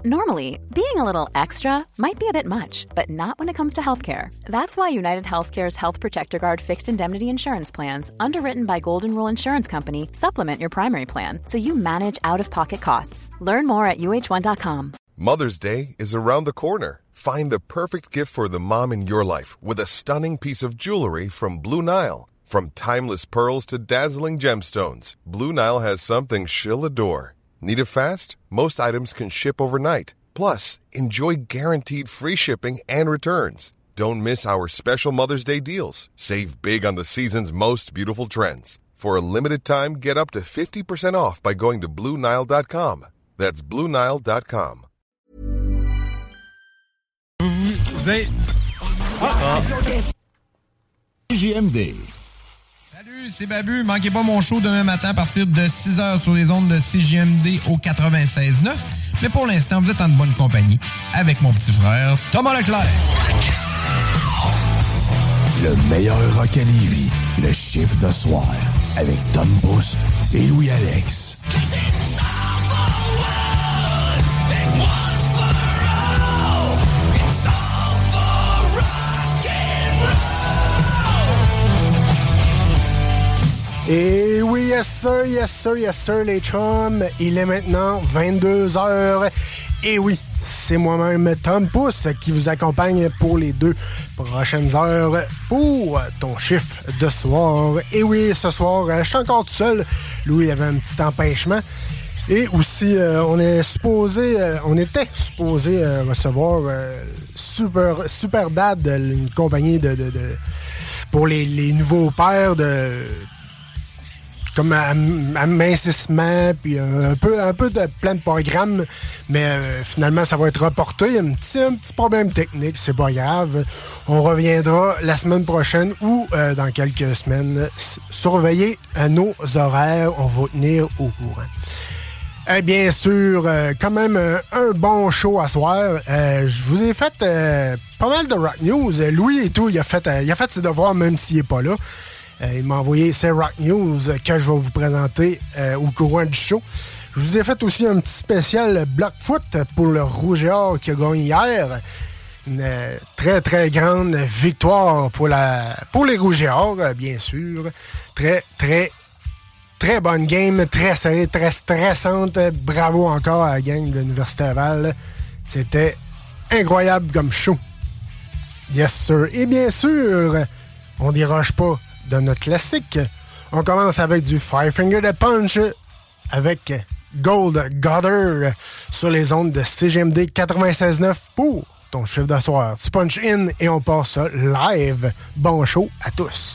Normally, being a little extra might be a bit much, but not when it comes to healthcare. That's why United Healthcare's Health Protector Guard fixed indemnity insurance plans, underwritten by Golden Rule Insurance Company, supplement your primary plan so you manage out-of-pocket costs. Learn more at uh1.com. Mother's Day is around the corner. Find the perfect gift for the mom in your life with a stunning piece of jewelry from Blue Nile. From timeless pearls to dazzling gemstones, Blue Nile has something she'll adore. Need it fast? Most items can ship overnight. Plus, enjoy guaranteed free shipping and returns. Don't miss our special Mother's Day deals. Save big on the season's most beautiful trends. For a limited time, get up to 50% off by going to BlueNile.com. That's BlueNile.com. CJMD. Salut, c'est Babu. Manquez pas mon show demain matin à partir de 6h sur les ondes de CJMD au 96.9. Mais pour l'instant, vous êtes en bonne compagnie avec mon petit frère Thomas Leclerc. Le meilleur rock à Lévis, le chiffre de soir, avec Tom Pousse et Louis-Alex. Et oui, yes sir, les chums. Il est maintenant 22h. Et oui, c'est moi-même, Tom Pousse, qui vous accompagne pour les 2 prochaines heures pour ton chiffre de soir. Et oui, ce soir, je suis encore tout seul. Louis avait un petit empêchement. Et aussi, on était supposé recevoir Super Dad, une compagnie pour les nouveaux pères comme amincissement, puis un peu de plein de programmes, mais finalement, ça va être reporté. Un petit problème technique, c'est pas grave. On reviendra la semaine prochaine ou dans quelques semaines. Surveillez nos horaires, on va tenir au courant. Bien sûr, quand même un bon show à soir. Je vous ai fait pas mal de rock news. Louis et tout, il a fait ses devoirs même s'il n'est pas là. Il m'a envoyé ces rock news que je vais vous présenter au courant du show. Je vous ai fait aussi un petit spécial Blockfoot pour le Rouge et Or qui a gagné hier. Une très, très grande victoire pour les Rouges et Or, bien sûr. Très, très, très bonne game, très serrée, très stressante. Bravo encore à la gang de l'Université Laval. C'était incroyable comme show. Yes, sir. Et bien sûr, on déroge pas de notre classique. On commence avec du Five Finger Death Punch avec Gold Gutter sur les ondes de CGMD 96.9 pour ton chiffre de soir. Tu punch in et on part ça live. Bon show à tous.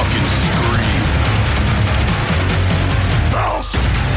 fucking scream. Bounce!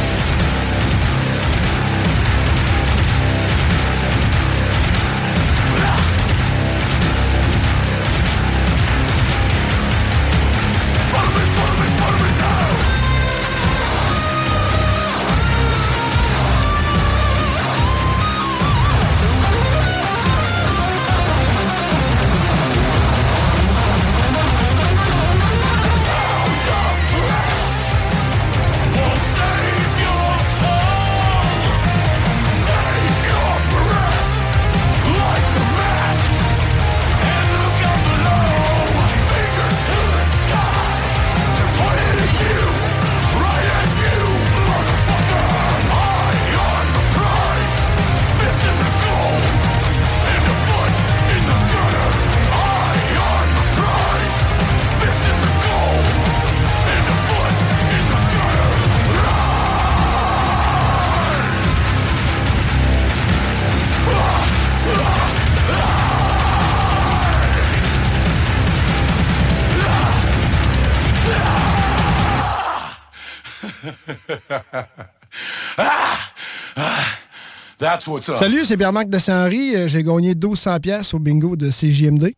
That's what's up. Salut, c'est Pierre-Marc de Saint-Henri. J'ai gagné 1200 pièces au bingo de CJMD.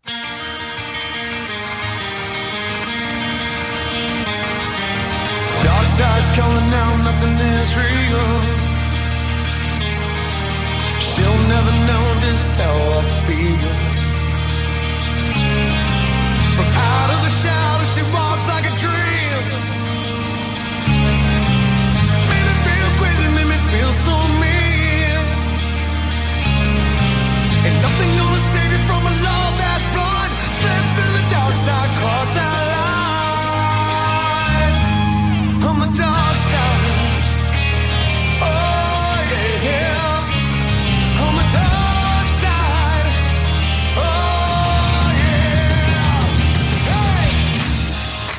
Dark side's calling out, nothing is real. She'll never know just how I feel. From out of the shadow, she walks like a dream. Made me feel crazy, made me feel so mean. Ain't nothing gonna save you from a love that's blind. Slip through the dark side, cross that line. On the dark side. Oh yeah, yeah. On the dark side. Oh yeah. Hey.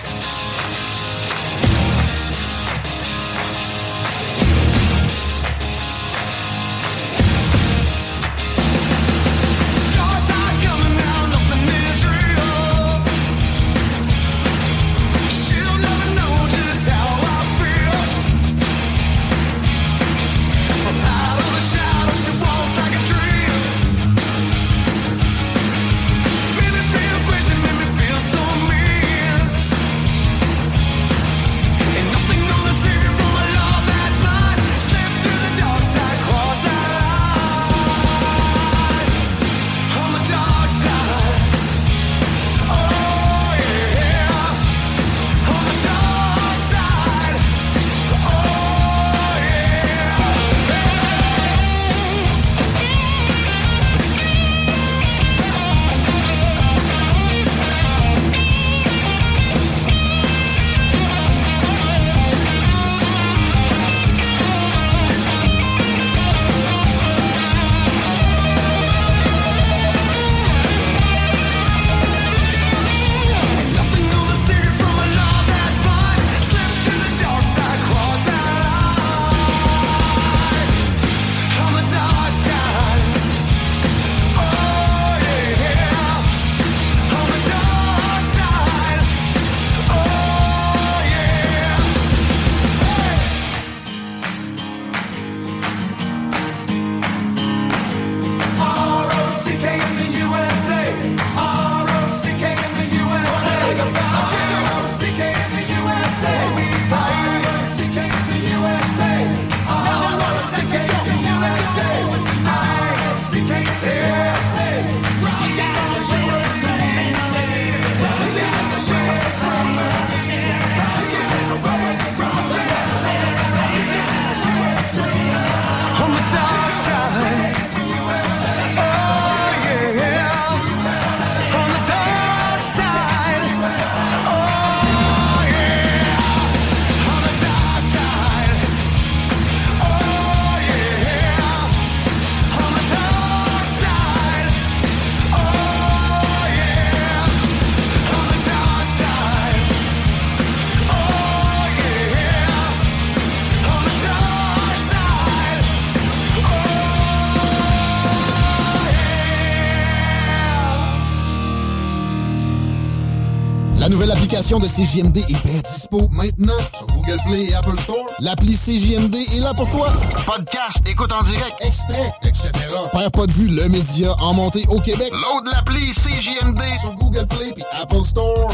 La nouvelle application de CJMD est bien dispo maintenant sur Google Play et Apple Store. L'appli CJMD est là pour toi. Podcast, écoute en direct, extrait, etc. Perds pas de vue, le média en montée au Québec. Load l'appli CJMD sur Google Play et Apple Store.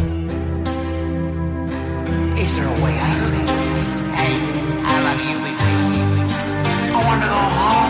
Is there a way out of it? Hey, I love you, baby. I want to go home.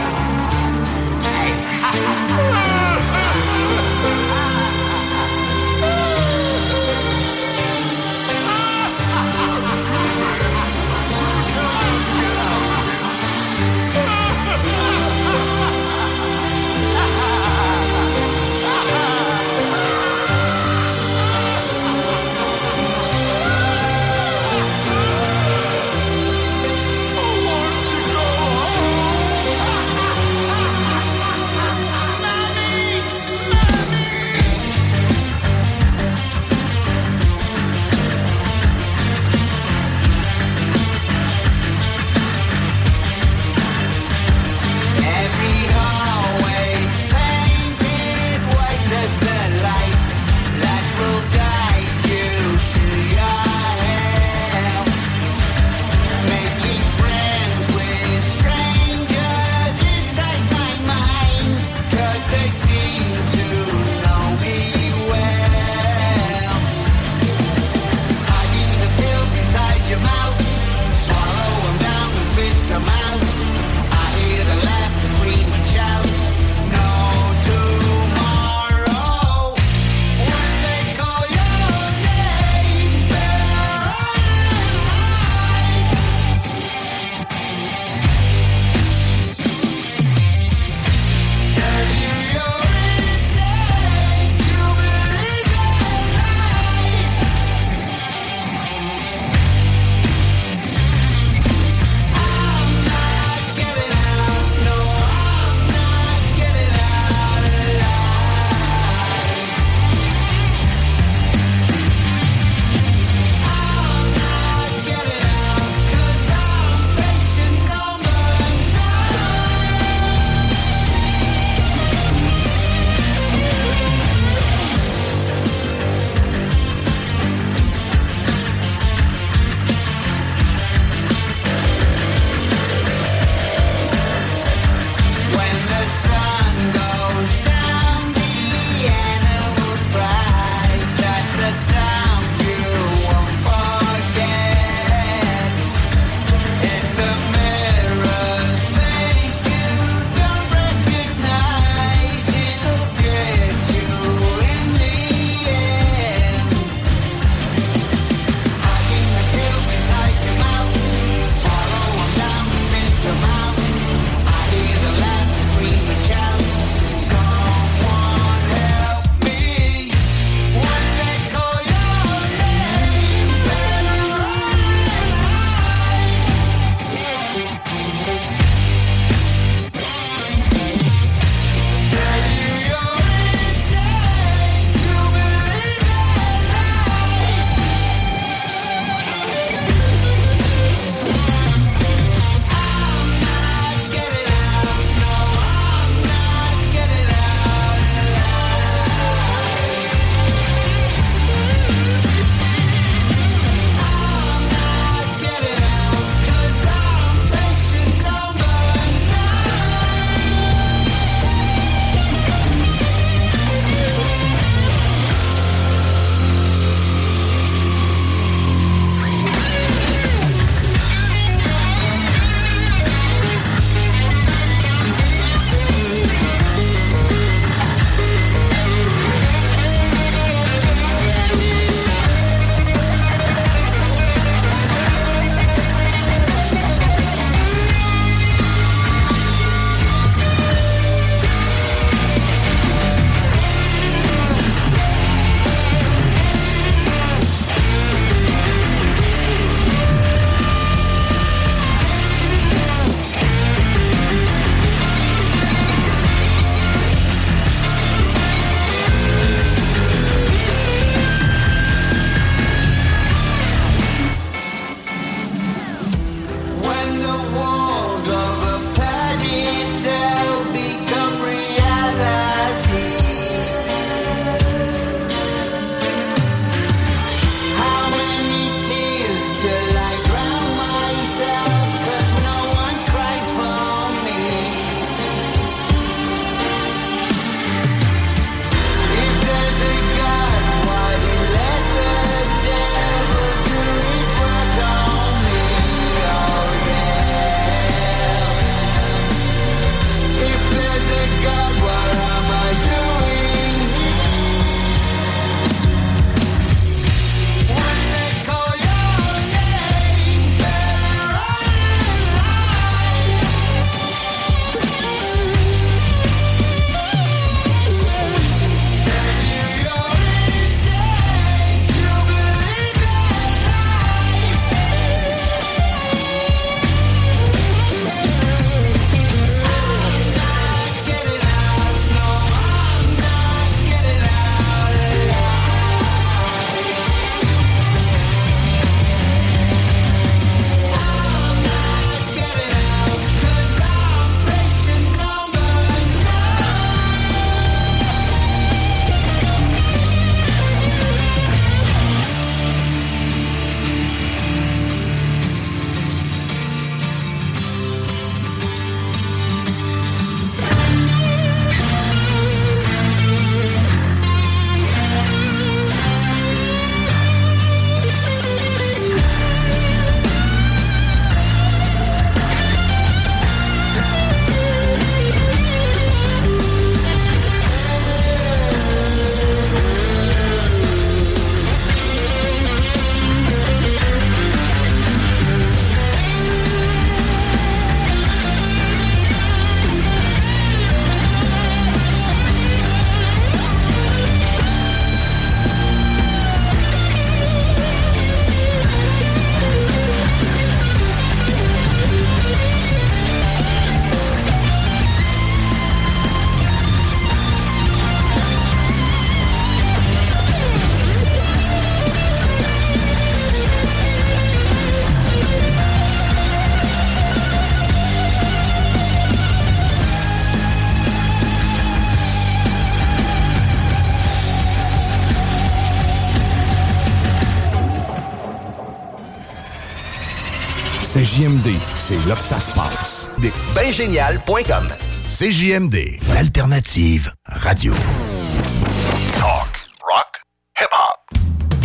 CJMD, c'est là que ça se passe. Bengénial.com. CJMD, l'alternative radio. Talk, rock, hip-hop.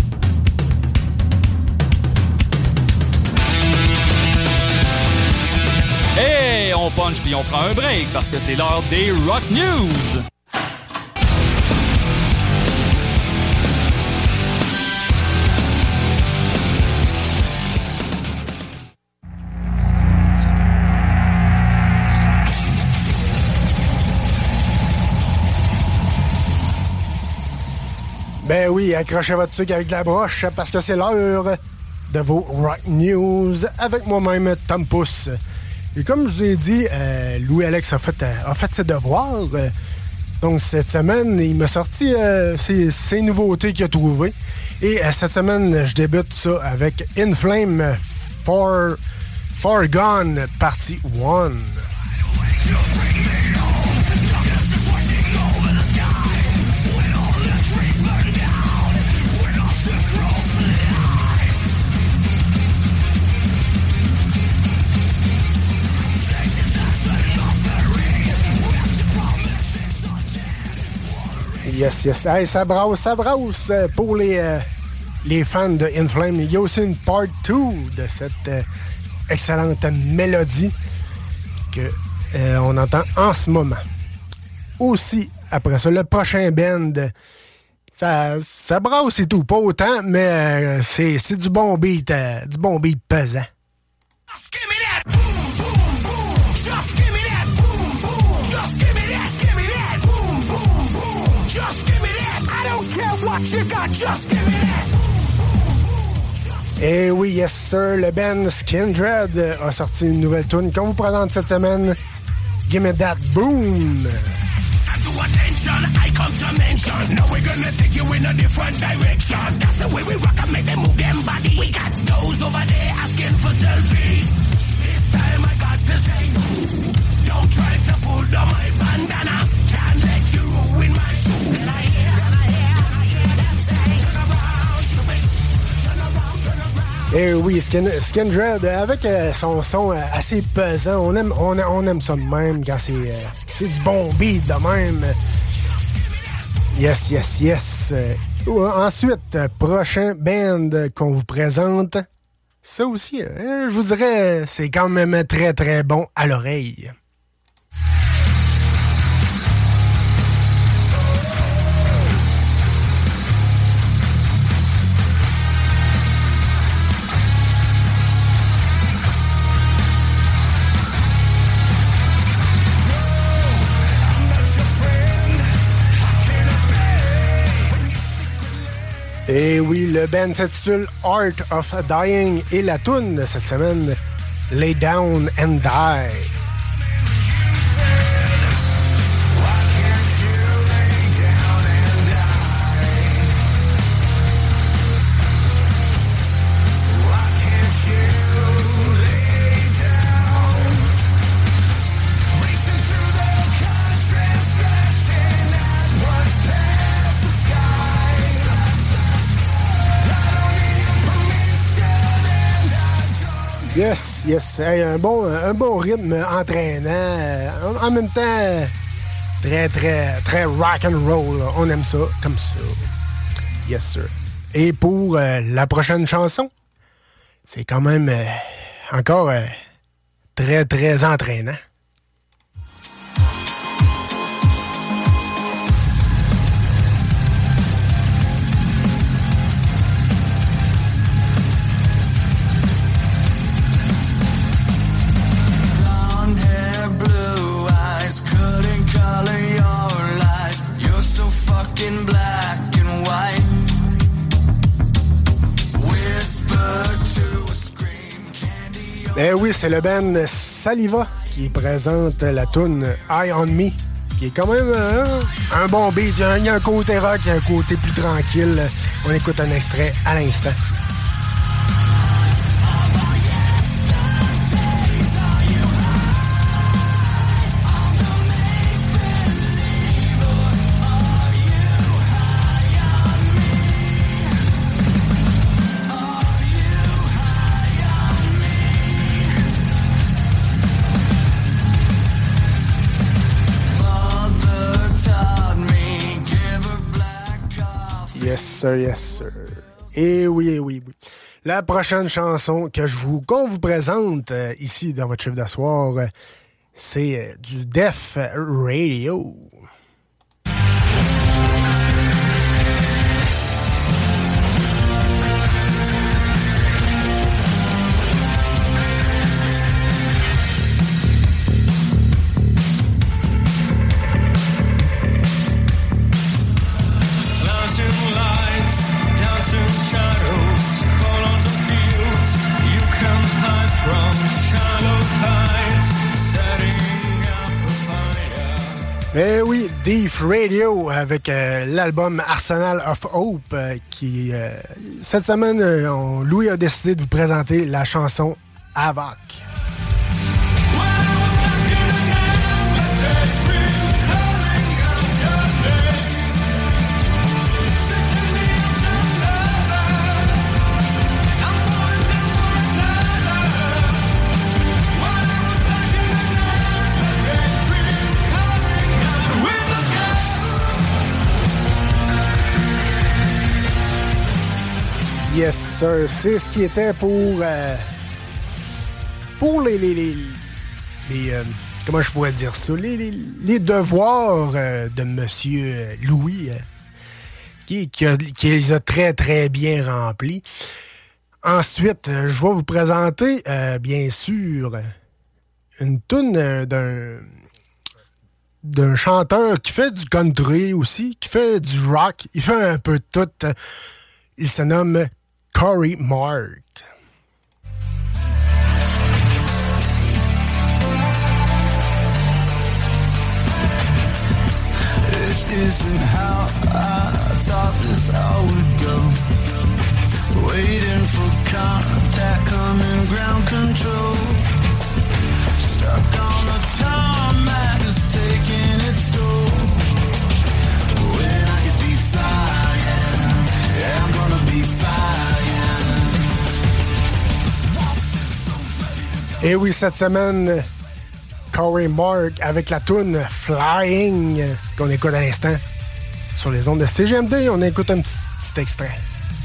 Hey, on punch puis on prend un break parce que c'est l'heure des Rock News. Ben oui, accrochez votre truc avec la broche parce que c'est l'heure de vos Rock News avec moi-même, Tom Pouce. Et comme je vous ai dit, Louis-Alex a fait ses devoirs. Donc cette semaine, il m'a sorti ses nouveautés qu'il a trouvées. Et cette semaine, je débute ça avec In Flame Far Gone, partie 1. Yes, yes. Hey, ça brasse pour les fans de In Flame. Il y a aussi une part 2 de cette excellente mélodie qu'on entend en ce moment. Aussi, après ça, le prochain band, ça brasse et tout. Pas autant, mais c'est du bon beat pesant. Just give me that boom, boom, boom. Just give me that boom, boom. Just give me that, boom, boom, boom. Just give me that. I don't care what you got, just give me that. Eh oui, yes sir, le band Skindred a sorti une nouvelle tune qu'on vous présente cette semaine. Give me that boom. Attention, I come to mention. Now we're gonna take you in a different direction. That's the way we rock and make them move them body. We got those over there asking for selfies. This time I got to say no. Don't try to pull down my bandana. Can't let you ruin my shoe. And I hear them say, turn around, stupid. Turn around. Eh oui, Skindred, avec son son assez pesant, on aime ça de même quand c'est du bon beat de même. Yes, yes, yes. Ensuite, prochain band qu'on vous présente, ça aussi, je vous dirais, c'est quand même très, très bon à l'oreille. Et oui, le band s'intitule Art of Dying et la toune de cette semaine, Lay Down and Die. Yes, yes. Hey, un bon rythme entraînant. En même temps, très, très, très rock and roll. Là. On aime ça comme ça. Yes, sir. Et pour la prochaine chanson, c'est quand même encore très, très entraînant. Black and white. Ben oui, c'est le band Saliva qui présente la toune Eye on Me, qui est quand même un bon beat. Il y a un côté rock, il y a un côté plus tranquille. On écoute un extrait à l'instant. Yes, sir, yes, sir. Et oui. La prochaine chanson qu'on vous présente ici dans votre chiffre de soir, c'est du Def Radio. Mais oui, Def Radio avec l'album Arsenal of Hope qui, cette semaine, Louis a décidé de vous présenter la chanson Havoc. Yes, sir. C'est ce qui était pour les comment je pourrais dire ça? Les devoirs de Monsieur Louis, qui les a très, très bien remplis. Ensuite, je vais vous présenter, bien sûr, une toune d'un chanteur qui fait du country aussi, qui fait du rock. Il fait un peu de tout. Il se nomme Corey Mark. This isn't how I thought this all would go. Waiting for contact, coming ground control. Stuck on the tarmac, it's taking its toll. When I could be flying, yeah, I'm gonna be flying. Et oui, cette semaine, Corey Mark avec la toune Flying qu'on écoute à l'instant sur les ondes de CGMD. On écoute un petit extrait.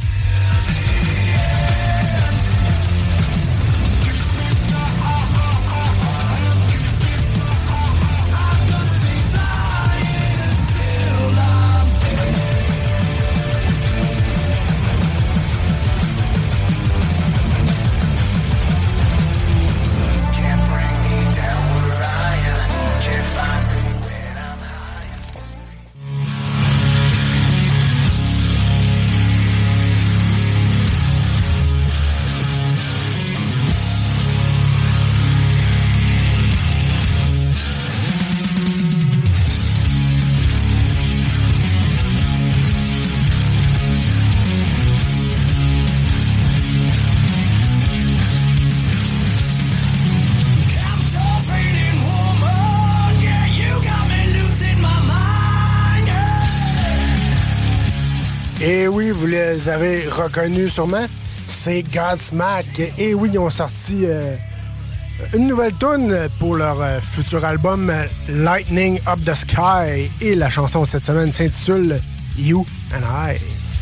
Et oui, vous les avez reconnus sûrement, c'est Godsmack. Et oui, ils ont sorti une nouvelle tune pour leur futur album Lightning Up the Sky. Et la chanson de cette semaine s'intitule You and I.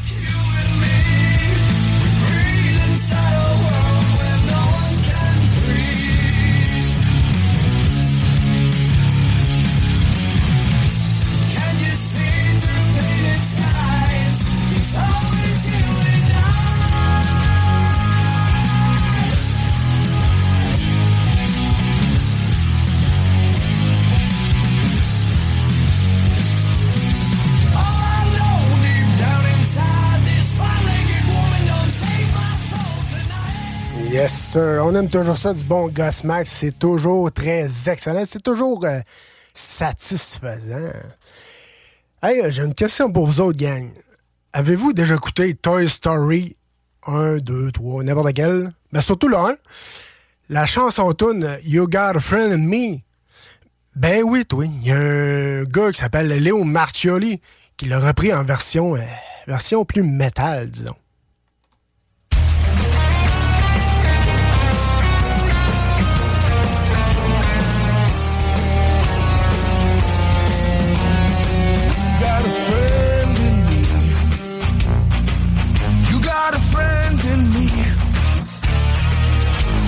Yes, sir. On aime toujours ça, du bon Godsmack. C'est toujours très excellent. C'est toujours satisfaisant. Hey, j'ai une question pour vous autres, gang. Avez-vous déjà écouté Toy Story 1, 2, 3, n'importe quel? Ben, surtout le 1. La chanson tune You Got a Friend in Me. Ben oui, toi. Il y a un gars qui s'appelle Léo Marcioli qui l'a repris en version plus métal, disons.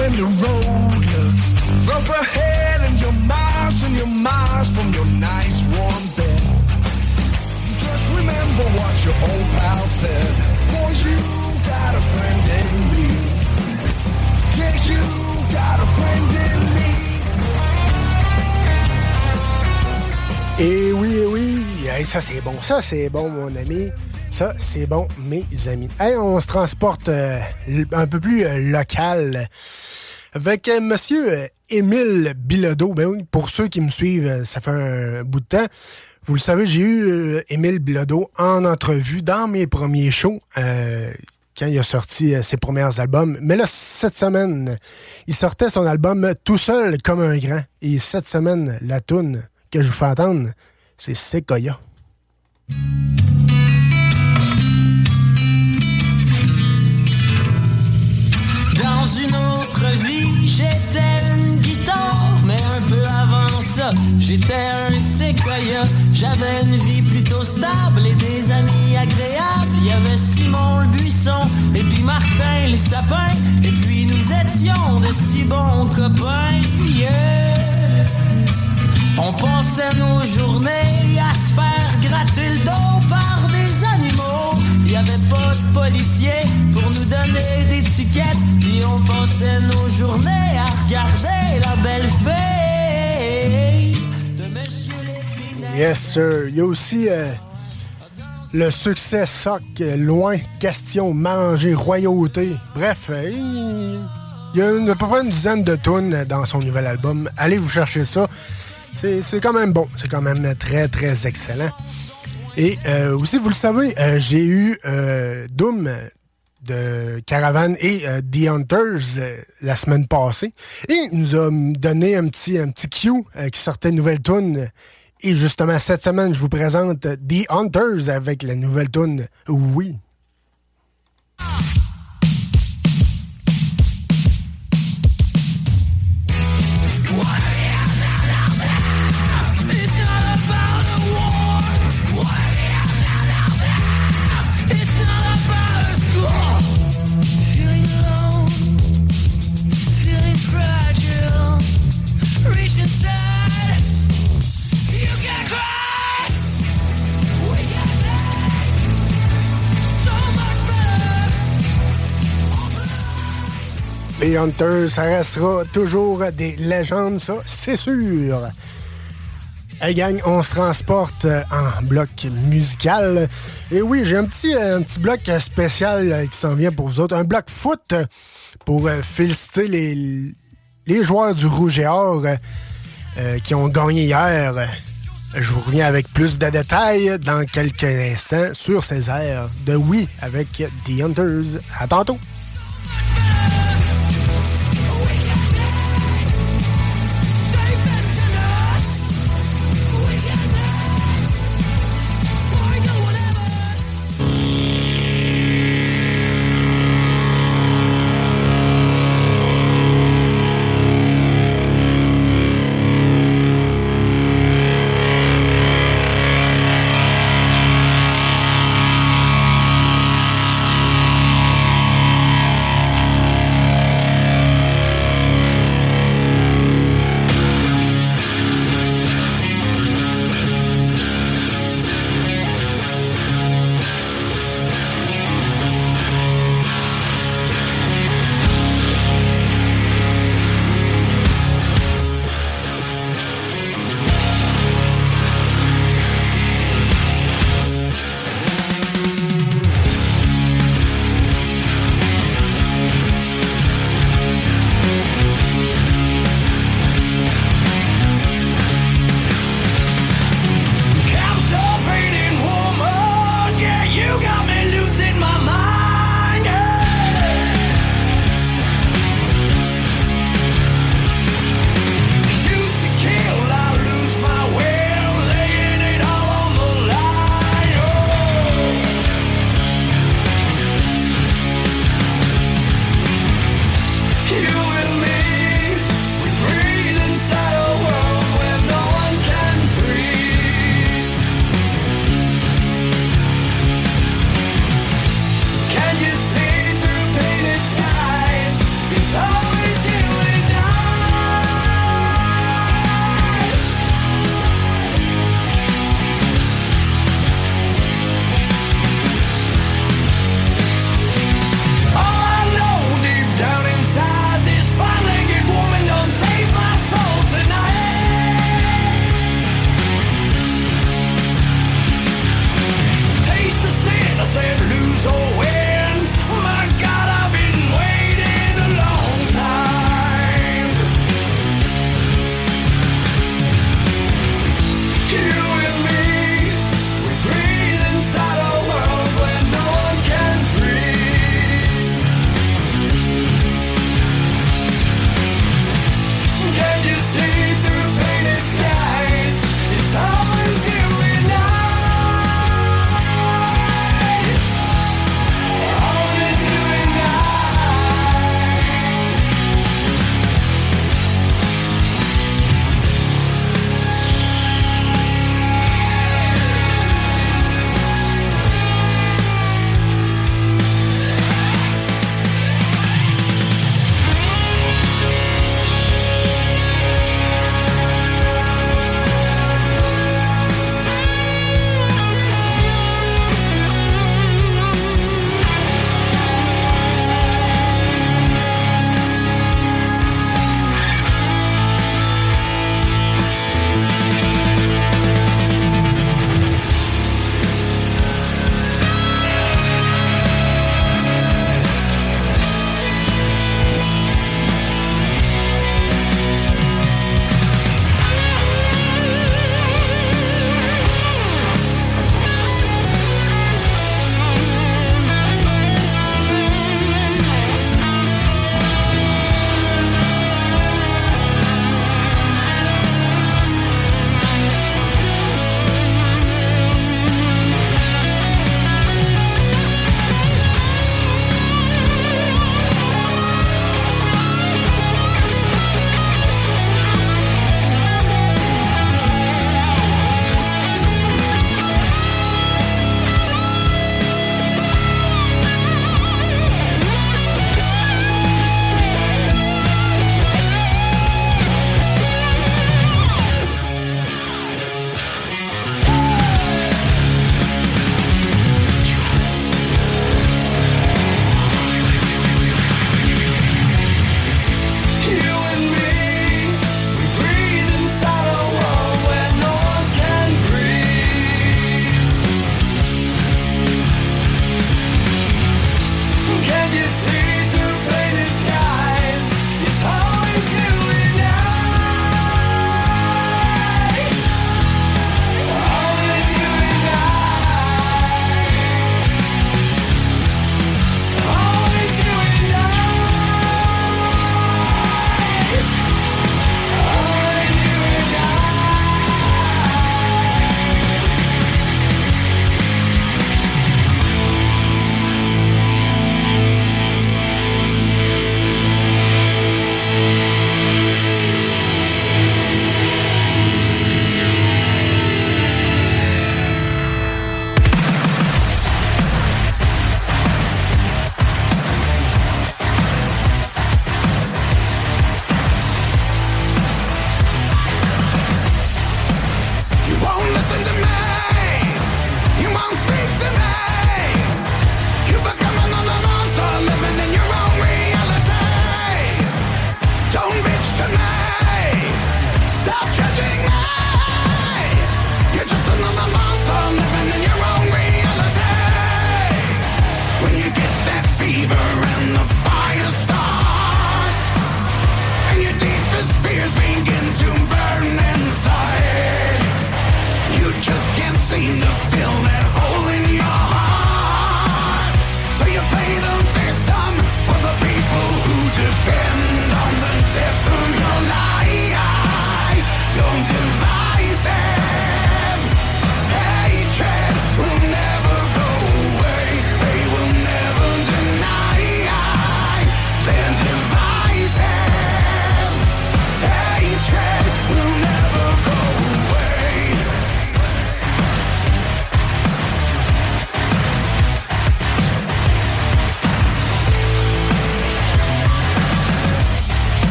when the road looks rough ahead and you're miles from your nice warm bed. Just remember what your old pal said. Boy, you got a friend in me. Yeah, you got a friend in me. Et oui, hey, ça c'est bon mon ami, ça c'est bon mes amis. Hey, on se transporte un peu plus local avec monsieur Émile Bilodeau. Ben oui, pour ceux qui me suivent, ça fait un bout de temps. Vous le savez, j'ai eu Émile Bilodeau en entrevue dans mes premiers shows quand il a sorti ses premiers albums. Mais là, cette semaine, il sortait son album Tout seul comme un grand. Et cette semaine, la toune que je vous fais entendre, c'est Sequoia. Dans une autre vie, j'étais une guitare, mais un peu avant ça, j'étais un séquoia. J'avais une vie plutôt stable et des amis agréables. Il y avait Simon le buisson et puis Martin le sapin. Et puis nous étions de si bons copains, yeah. On passait nos journées à se faire gratter le dos par des animaux. Il y avait pas de policiers pour nous donner des tickets. Puis on passait nos journées à regarder la belle fille de Monsieur Lépinay. Yes, sir. Il y a aussi le succès soc, loin, question, manger, royauté. Bref, il y a à peu près une dizaine de tunes dans son nouvel album. Allez vous chercher ça. C'est quand même bon. C'est quand même très, très excellent. Et aussi, vous le savez, j'ai eu Doom de Caravan et The Hunters la semaine passée. Et il nous a donné un petit cue qui sortait une nouvelle tune. Et justement, cette semaine, je vous présente The Hunters avec la nouvelle tune Oui. Les Hunters, ça restera toujours des légendes, ça, c'est sûr. Hey gang, on se transporte en bloc musical. Et oui, j'ai un petit bloc spécial qui s'en vient pour vous autres. Un bloc foot pour féliciter les joueurs du Rouge et Or qui ont gagné hier. Je vous reviens avec plus de détails dans quelques instants sur ces airs de Oui avec The Hunters. À tantôt!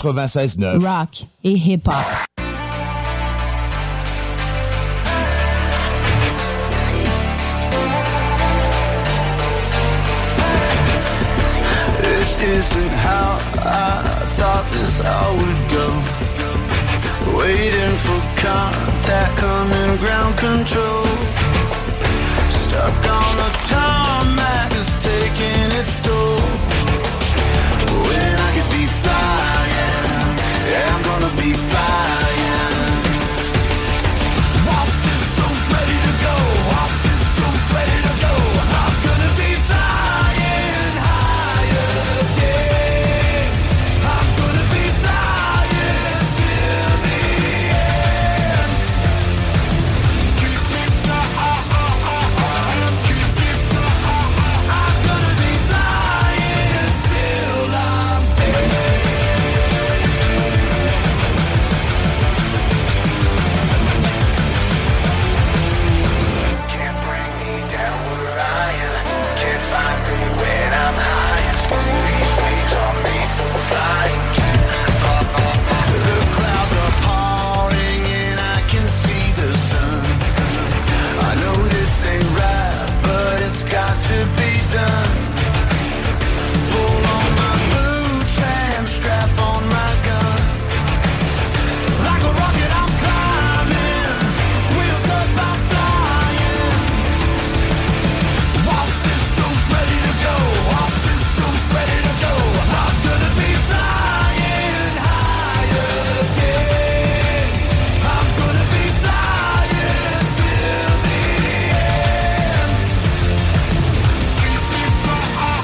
96.9. Rock et hip-hop. This isn't how I thought this all would go. Waiting for contact, coming ground control. Stuck on the tarmac, is taking its toll. When I could be flying, yeah, I'm gonna be flying. All systems ready to go, all systems ready to go. I'm gonna be flying higher, yeah. I'm gonna be flying till the end. Keep me flying, I'm gonna be flying till I'm dead. Can't bring me down where I am. Can't find me when I'm high. These wings are made for flying. The clouds are parting and I can see the sun. I know this ain't right, but it's got to be done. Pull on my boots and strap on my gun. Like a rocket I'm climbing, wheels up I'm flying. All systems ready to go, all systems ready to go. I'm gonna be flying higher, yeah. I'm gonna be flying till the end. Keep me flying, I'm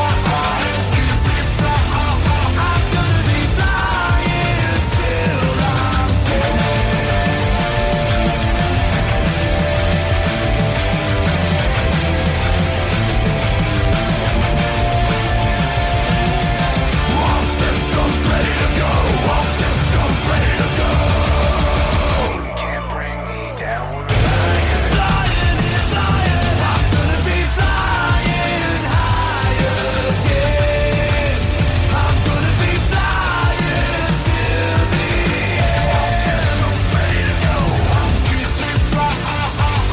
gonna be flying till I'm dead. All systems ready to go, all systems ready to go. Can't bring me down where I am. Flying, flying, I'm gonna be flying higher, yeah. I'm gonna be flying till the end. All systems ready to go. Keep me flying, I'm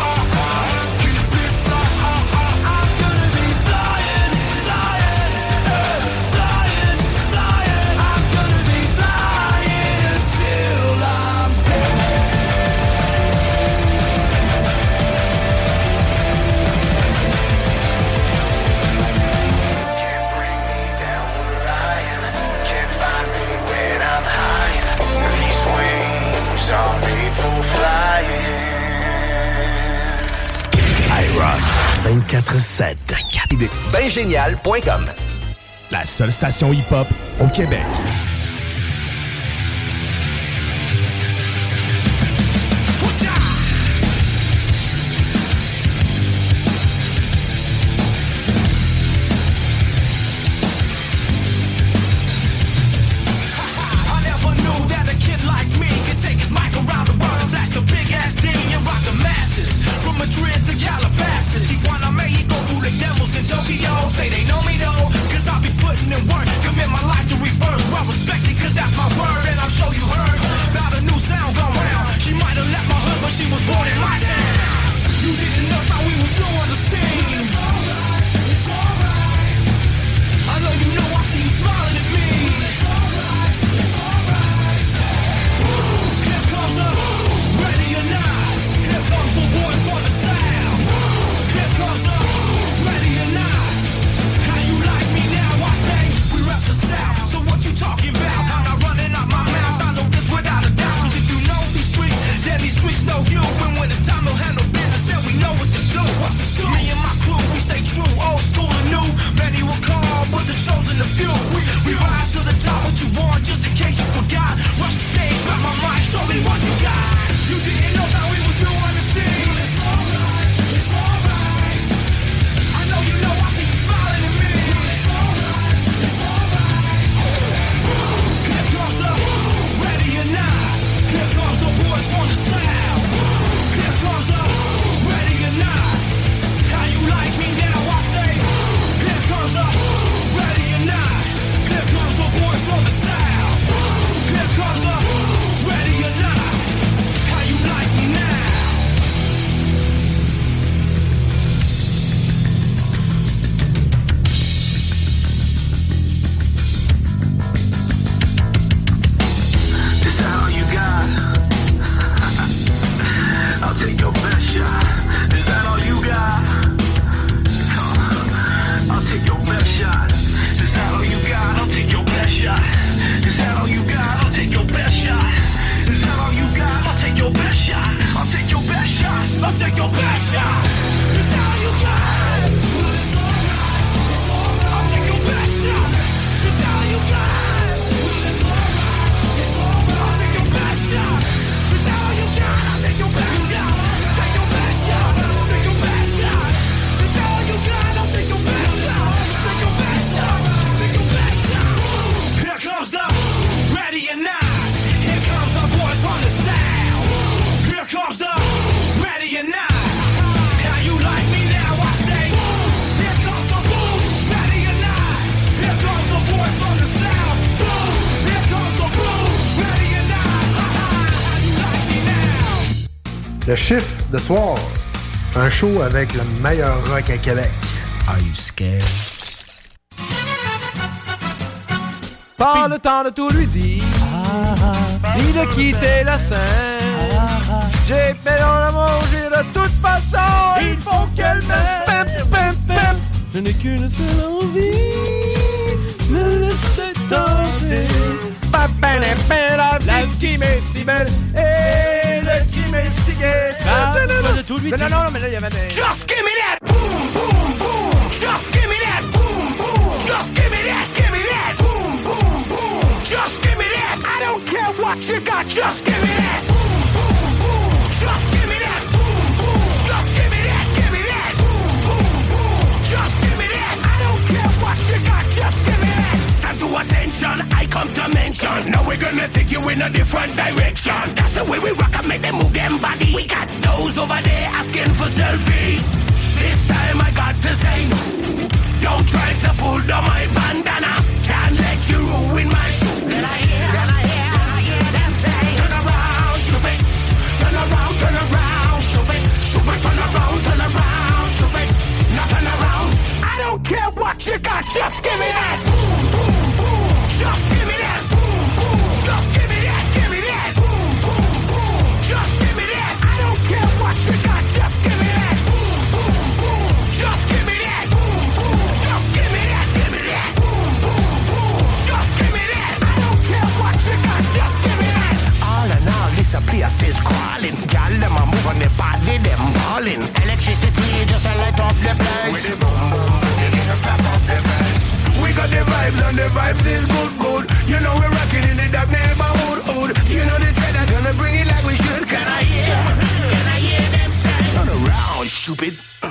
gonna be flying, flying, flying, flying. I'm gonna be flying till I'm dead. Can't bring me down where I am. Can't find me when I'm high. These wings are made for flying. iRock 24/7. Bingénial.com. La seule station hip-hop au Québec. I never knew that a kid like me could take his mic around the world and flash the big ass thing and rock the masses. From Madrid to Calabasas, Tijuana, Mexico, through the devils in Tokyo. Say they know me though, cause I be putting in work. Commit my life to reverse. Well respected, cause that's my word. And I'm sure you heard about a new sound gone round. She might have left my hood, but she was born in my town. You didn't know how we was doing the scene. I know you know I see you smiling at me. Here comes the ready or not. Here comes the boys for the sound. Here comes the ready or not. How you like me now? I say we rep the South. So what you talking about? I'm not running out my mouth. I know this without a doubt. 'Cause if you know these streets, then these streets know you. And when it's time to take your best shot. Is that all you got? I'll take your best shot. Is that all you got? I'll take your best shot. Is that all you got? I'll take your best shot. Is that all you got? I'll take your best shot. I'll take your best shot. I'll take your best shot. Is that all you got? I'll take your best shot. Is that all you got? I'll take your best shot. Is that all you got? I'll take your best shot. Take your best shot. Take your best shot. Is that all you got? I'll take your best shot. Take your best shot. Take your best shot. Here comes the ready or not. Here comes the boys from the south. Here comes the ready or not. How you like me now? I say. Here comes the boom. Ready or not. Here comes the boys from the south. Boom. Here comes the boom. Ready or not. How you like me now? Le chiffre de soir. Un show avec le meilleur rock à Québec. Are you scared? Pas le temps de tout lui dire, ni de quitter la scène. J'ai fait dans la manger de toute façon, il faut qu'elle m'aime. Je n'ai qu'une seule envie, me laisser tenter. La vie qui m'est si belle et le qui m'est si gai. Non, mais là, il y avait des... Just give me that boom, boom, boom. Just give me that boom, boom. Just give me that boom, boom, boom. Just give me that. I don't care what you got. Just give me that boom, boom, boom. Just give me that boom, boom. Just give me that boom, boom, boom. Just give me that. I don't care what you got. Just give me that. Stand to attention. I come to mention. Now we're gonna take you in a different direction. That's the way we rock and make them move them body. We got those over there asking for selfies. This time I got to say no. Don't try to pull down my bandana. Can't let you ruin my shoe. Then I hear them say, turn around, stupid. Turn around, stupid. Stupid, turn around, stupid. Not turn around. I don't care what you got. Just give me that. Boom, boom, boom. Just give me that. Boom, boom. Just give me that. Give me that. Boom, boom, boom. Just give me that. I don't care what you got. Just give me that. Boom, boom, boom. Just give me that. Boom, boom. Just give me that. Give me that. Boom, boom, boom. Just give me that. I don't care what you got. Just give me that. All in all, this place is crawling. Y'all them a move on the body, them balling. Electricity just a light up the place. With the boom, boom, boom, you need to snap off the face. We got the vibes and the vibes is good, good. You know we're rocking in the dark neighborhood, hood. You know the dread are gonna bring it like we should. Can I hear them say? Turn around, stupid.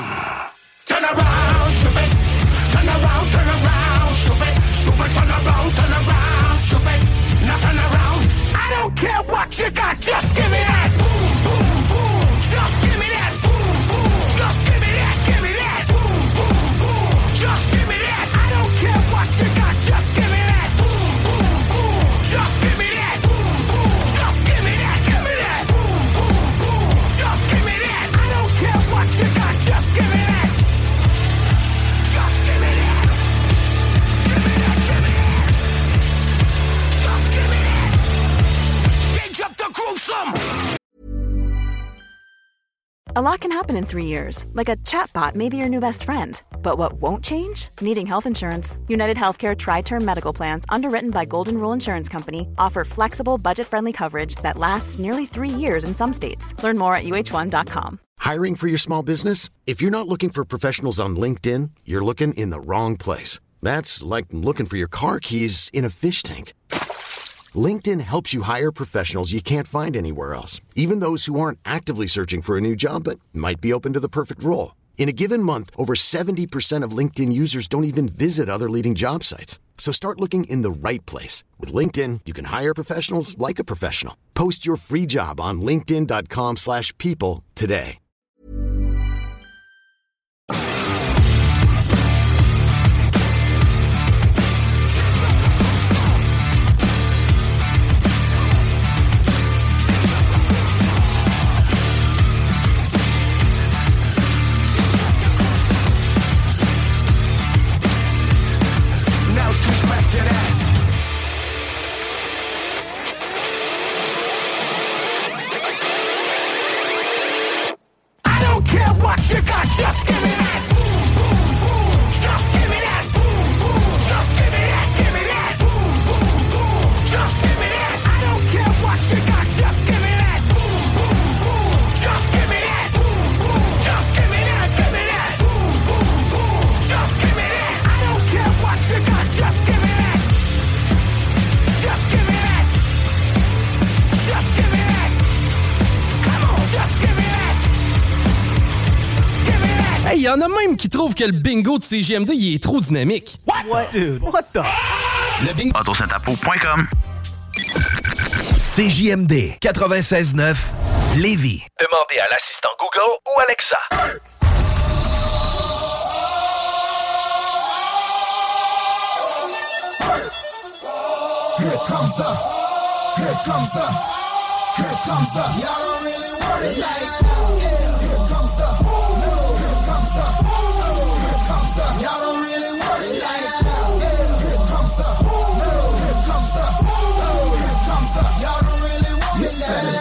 Turn around, stupid. Turn around, stupid. Stupid, turn around, stupid. Now turn around. I don't care what you got, just give me that. Boom, boom, boom. Just give me that. Boom, boom. Just give me that. Give me that. Boom, boom, boom. Just give me that. I don't care what you got, just give me that. Boom, boom, boom. Just give me that. Boom, boom. Just give me that. Give me that. Boom, boom, boom. Just give me that. I don't care what you got, just give me that. Just give me that. Give me that. Give me that. Just give me that. Change up the groove some. A lot can happen in 3 years, like a chatbot may be your new best friend. But what won't change? Needing health insurance. United Healthcare Tri-Term Medical Plans, underwritten by Golden Rule Insurance Company, offer flexible, budget-friendly coverage that lasts nearly 3 years in some states. Learn more at uh1.com. Hiring for your small business? If you're not looking for professionals on LinkedIn, you're looking in the wrong place. That's like looking for your car keys in a fish tank. LinkedIn helps you hire professionals you can't find anywhere else, even those who aren't actively searching for a new job but might be open to the perfect role. In a given month, over 70% of LinkedIn users don't even visit other leading job sites. So start looking in the right place. With LinkedIn, you can hire professionals like a professional. Post your free job on linkedin.com/people today. what you got, just give me that. Boom, boom, boom. Just give me that. Boom, boom. Just give me that. Give me that. Boom, boom, boom. Just give me that. I don't care what you got, just give me that. Boom, boom, boom. Just give me that. Boom, boom. Just give me that. Give me that. Boom, boom, boom. Just give me that. I don't care what you got, just give me that. Just give me that. Just give me that. Come on, just give me that. Give me that. Hey, y'en a même qui trouvent que le bingo de CJMD, il est trop dynamique. What? Dude, what the? Le bingo. Autosyntapo.com. CJMD 96.9 Lévis. Demandez à l'assistant Google ou Alexa. Here comes the, y'all don't really want it like that. Here comes the, y'all don't really want it like that. Here comes the, y'all don't really want it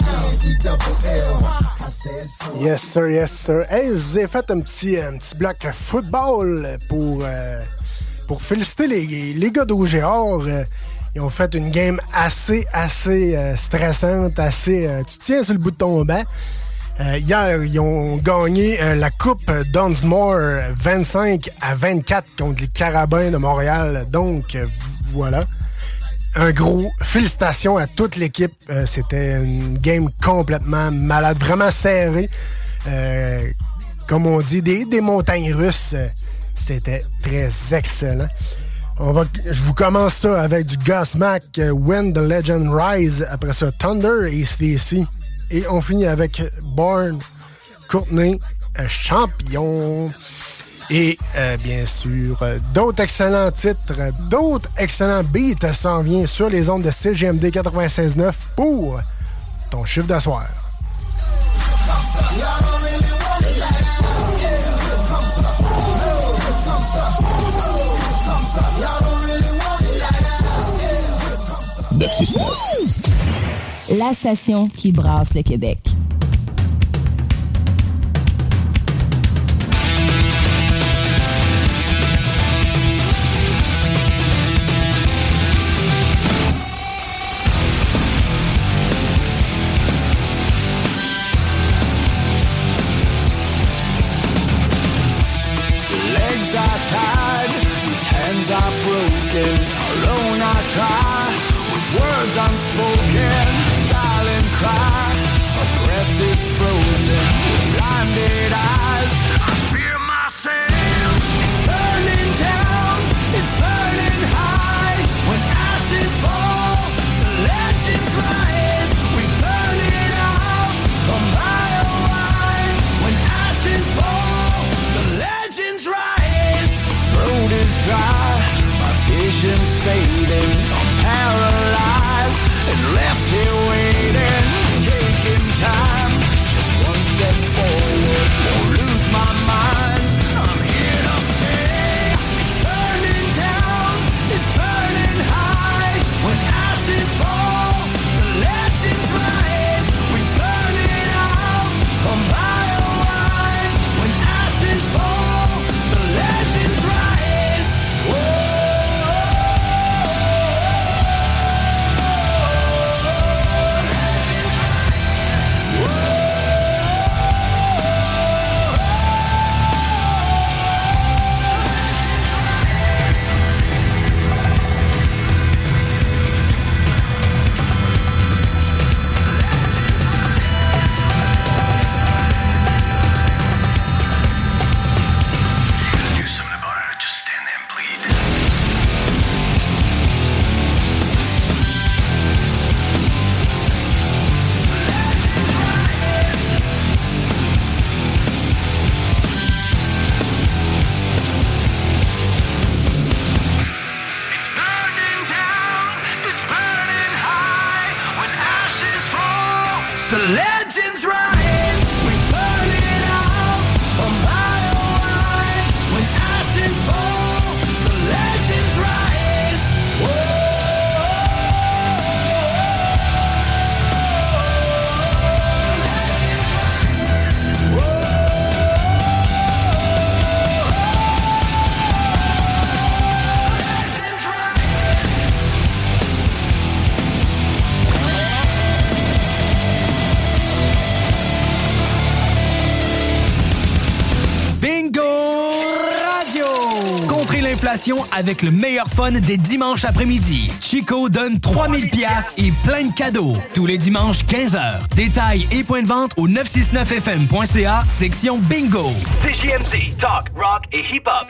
like that. Yes, sir, yes, sir. Hey, je vous ai fait un petit bloc football pour féliciter les gars d'OGR. Ils ont fait une game assez stressante, tu tiens sur le bout de ton banc. Hier, ils ont gagné la Coupe Dunsmore 25-24 contre les Carabins de Montréal. Donc, voilà. Un gros félicitations à toute l'équipe. C'était une game complètement malade, vraiment serrée. Comme on dit, des montagnes russes. C'était très excellent. Je vous commence ça avec du Godsmack, When the Legend Rise. Après ça, Thunder et AC/DC. Et on finit avec Born, Courtney, Champion. Et bien sûr, d'autres excellents titres, d'autres excellents beats s'en viennent sur les ondes de CJMD 96.9 pour ton chiffre d'asseoir. La station qui brasse le Québec. Legs are tied, his hands are broken. Alone I try, with words unspoken. Silent cry, a breath is frozen. With blinded eyes, I fear myself. It's burning down, it's burning high. When ashes fall, the legend rise. We burn it out, a mile wide. When ashes fall, the legends rise. Throat is dry, my vision's fading. I'm paralyzed and left here waiting, taking time. Just one step forward, won't lose my mind. I'm here to stay. It's burning down, it's burning high. When ashes fall, the legends rise. We burn it out, a mile wide. When ashes fall, the legends rise. Whoa. l'inflation avec le meilleur fun des dimanches après-midi. Chico donne 3000 $ et plein de cadeaux. Tous les dimanches, 15h. Détails et points de vente au 969fm.ca, section Bingo. CJMD, talk, rock et hip-hop.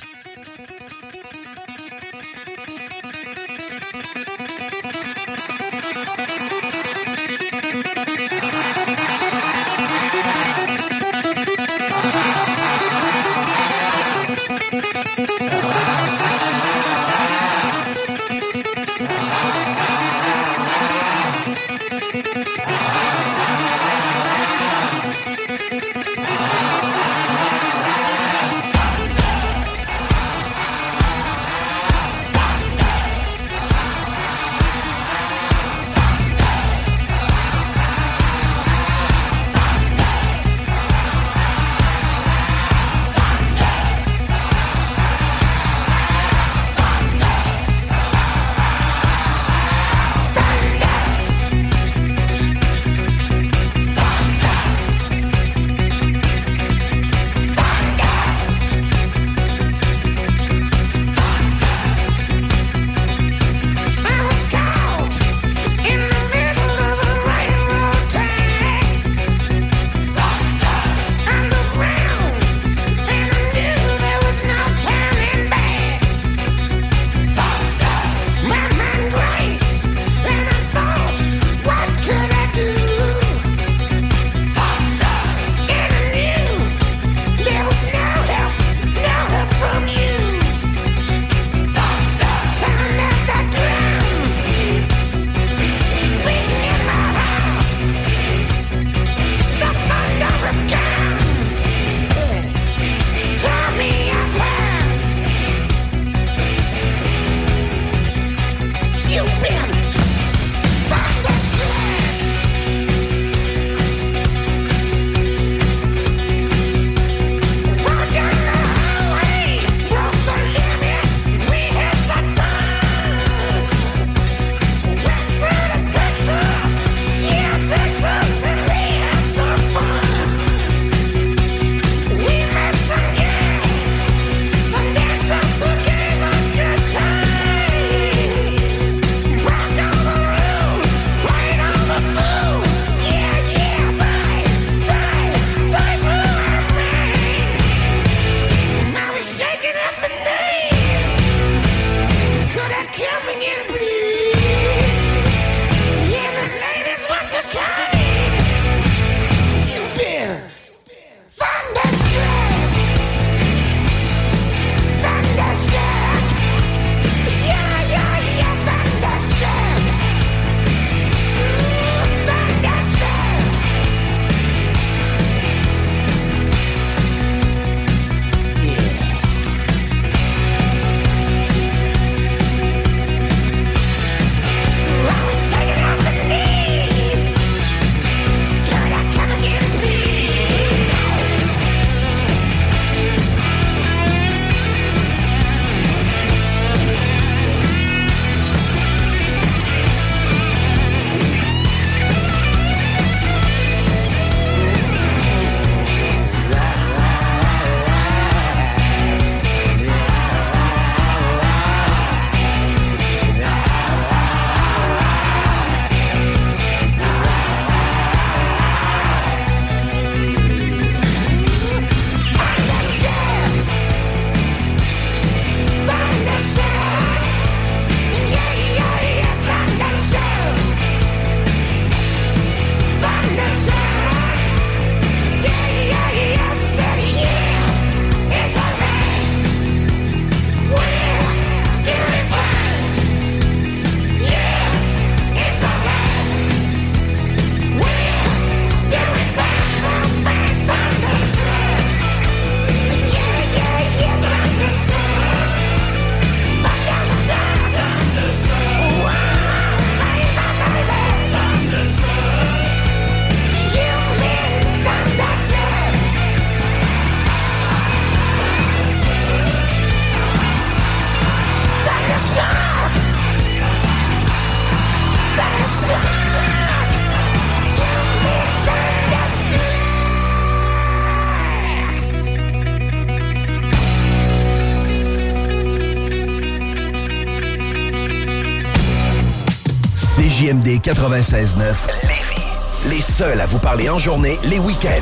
CJMD 96.9 Lévis. Les seuls à vous parler en journée, les week-ends.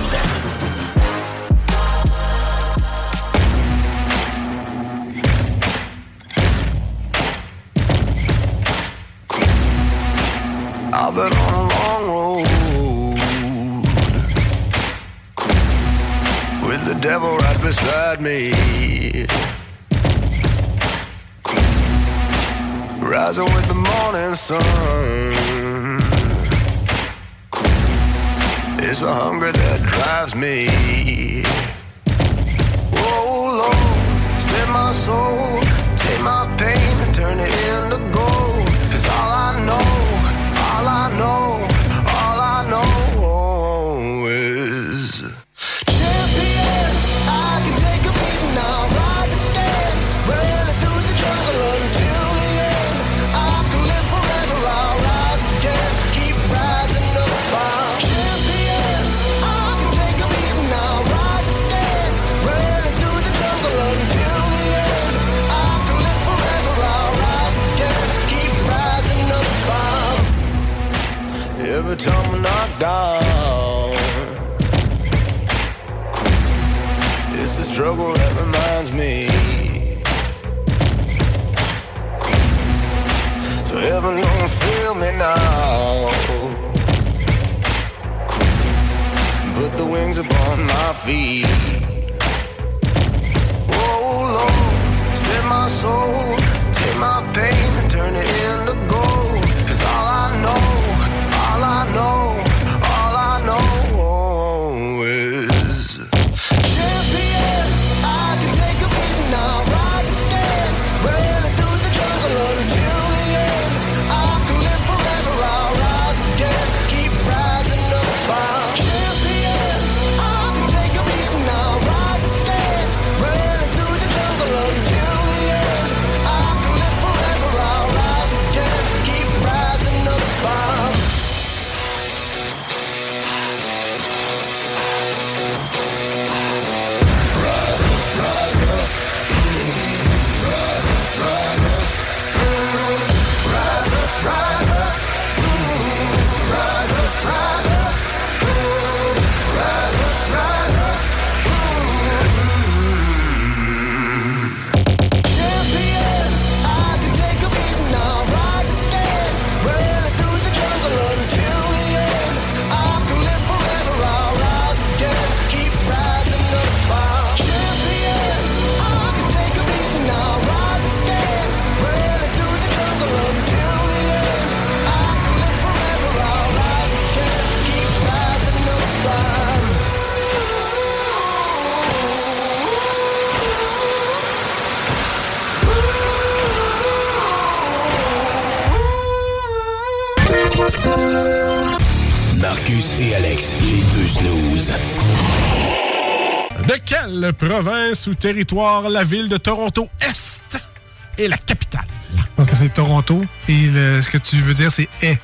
I've been on a long road with the devil right beside me, rising with the morning sun. It's the hunger that drives me. Oh Lord, save my soul, take my pain and turn it into gold. 'Cause all I know is champion. I can take a beating, I'll rise again. Running through the jungle until the end. I can live forever, I'll rise again. Keep rising up, I'm champion. I can take a beating, I'll rise again. Running through the jungle until the end. I can live forever, I'll rise again. Keep rising up, every time I knock down, it's the struggle that reminds me. So heaven don't feel me now. Put the wings upon my feet. Oh Lord, save my soul, take my pain and turn it into gold. 'Cause all I know is champion. I can take a beating, I'll rise again. Running through the jungle until the end. I can live forever, I'll rise again. Keep rising up, I'm champion. I can take a beating, I'll rise again. Running through the jungle until the end. I can live forever, I'll rise again. Keep rising up, I'm Marcus et Alex, les deux snooze. De quelle province ou territoire la ville de Toronto-Est est la capitale? Donc c'est Toronto et ce que tu veux dire c'est « est ».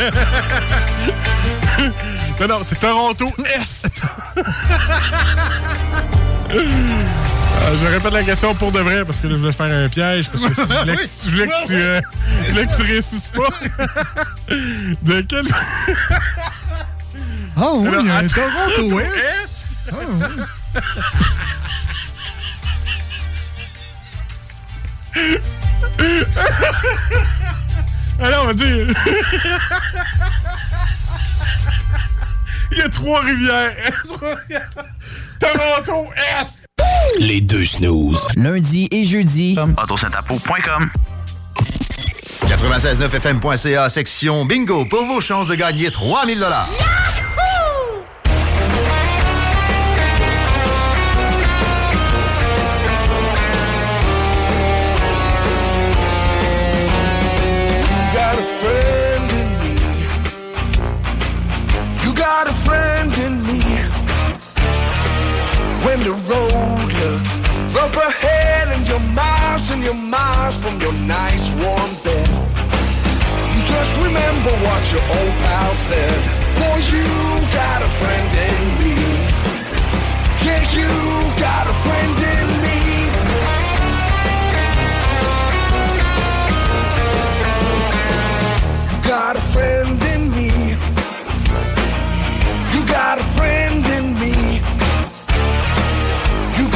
Non, c'est Toronto-Est. Je répète la question pour de vrai parce que là, je voulais faire un piège parce que si je voulais que tu réussisses pas. De quelle... Ah oui, il y a un Toronto-Est. Ah oui. Alors, on va dire... Il y a Trois-Rivières. Toronto-Est. Les deux snooze. Lundi et jeudi. AutoSantapo.com 96.9fm.ca, section bingo, pour vos chances de gagner 3 000 $. When the road looks rough ahead and you're miles from your nice warm bed, you just remember what your old pal said. Boy, you got a friend in me. Yeah, you got a friend in me. You got a friend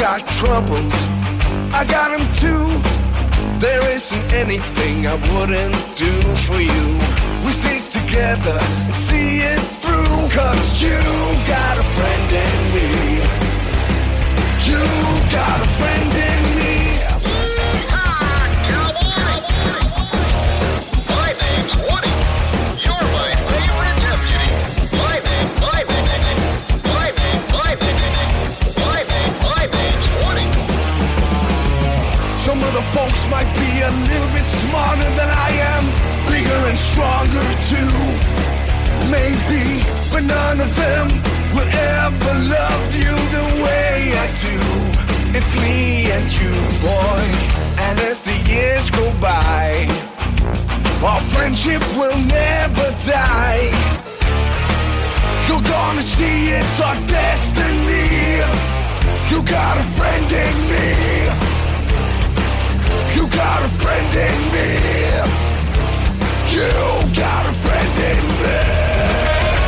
got troubles, I got them too. There isn't anything I wouldn't do for you. We stick together and see it through. Cause you got a friend in me. You got a friend in me. Some of the folks might be a little bit smarter than I am, bigger and stronger too. Maybe, but none of them will ever love you the way I do. It's me and you, boy, and as the years go by, our friendship will never die. You're gonna see it's our destiny. You got a friend in me. You got a friend in me. You got a friend in me.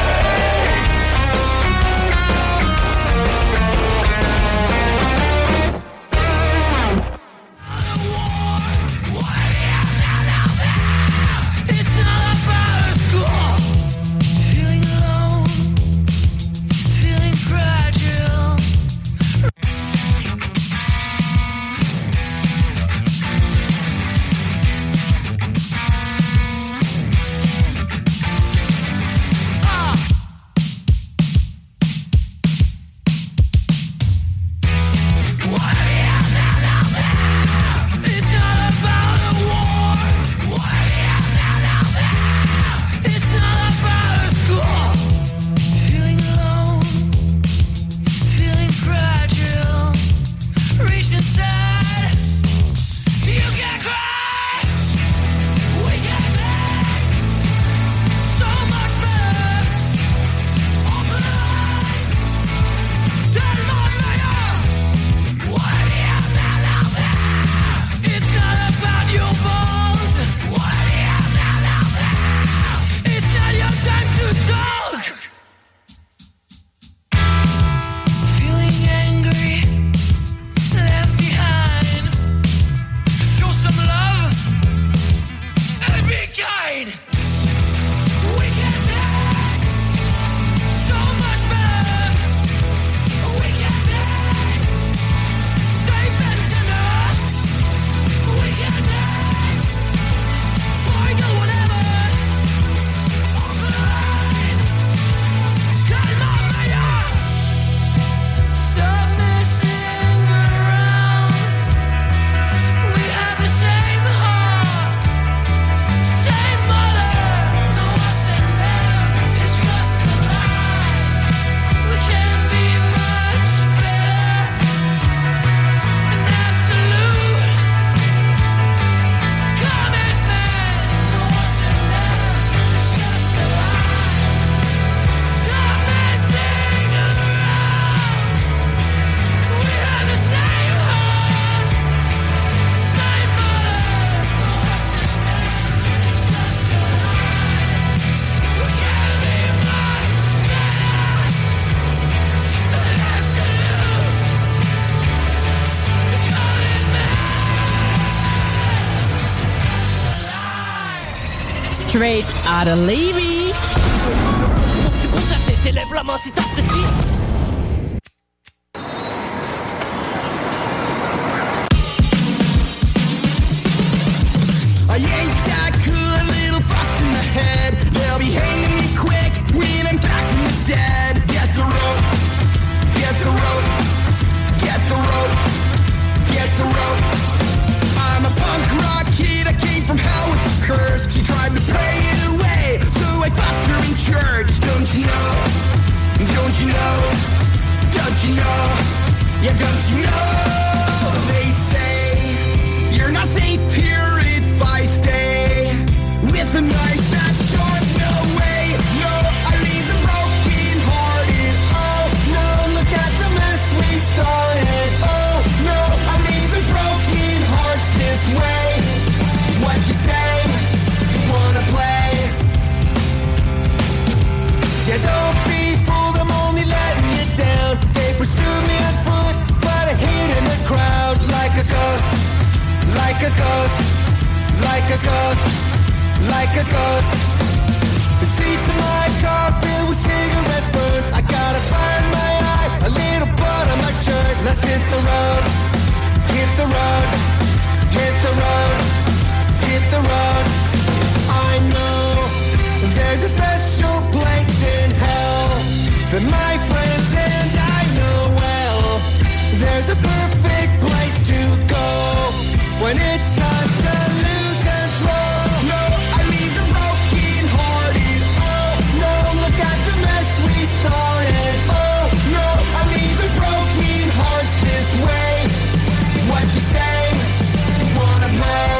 Straight out of Levy. T'élèves la main si t'apprécies. I ain't that cool, a little fucked in the head. They'll be hanging me quick when I'm back from the dead. Get the rope, get the rope, get the rope, get the rope. I'm a punk rock kid, I came from hell with the curse. She tried to pray it away, so I fucked her in church. Don't you know? Don't you know? Don't you know? Yeah, don't you know? They say you're not safe here if I stay with a knife that's sharp. No way, no, I leave them broken hearted. Oh no, look at the mess we started. Oh no, I leave them broken hearts this way. What you say? Wanna play? Yeah, don't be fooled, I'm only letting you down. They pursued me on foot, but I hit like a ghost, like a ghost. The seats in my car filled with cigarette burns. I got a fire in my eye, a little blood on my shirt. Let's hit the road, hit the road, hit the road, hit the road. I know there's a special place in hell that my friends and I know well. There's a perfect place to go when it's time to lose control. No, I leave the broken hearted. Oh no, look at the mess we started. Oh no, I leave the broken hearts this way. What you say? Wanna play?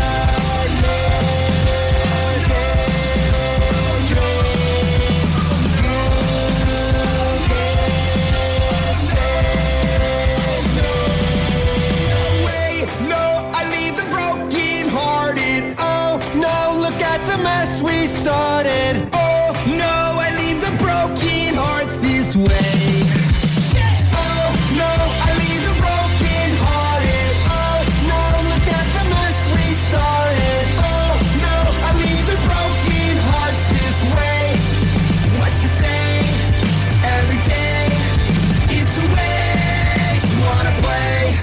Started. Oh no, I leave the broken hearts this way. Oh no, I leave the broken hearted. Oh no, look at the mess we started. Oh no, I leave the broken hearts this way. What you say? Every day, it's a waste. Wanna play?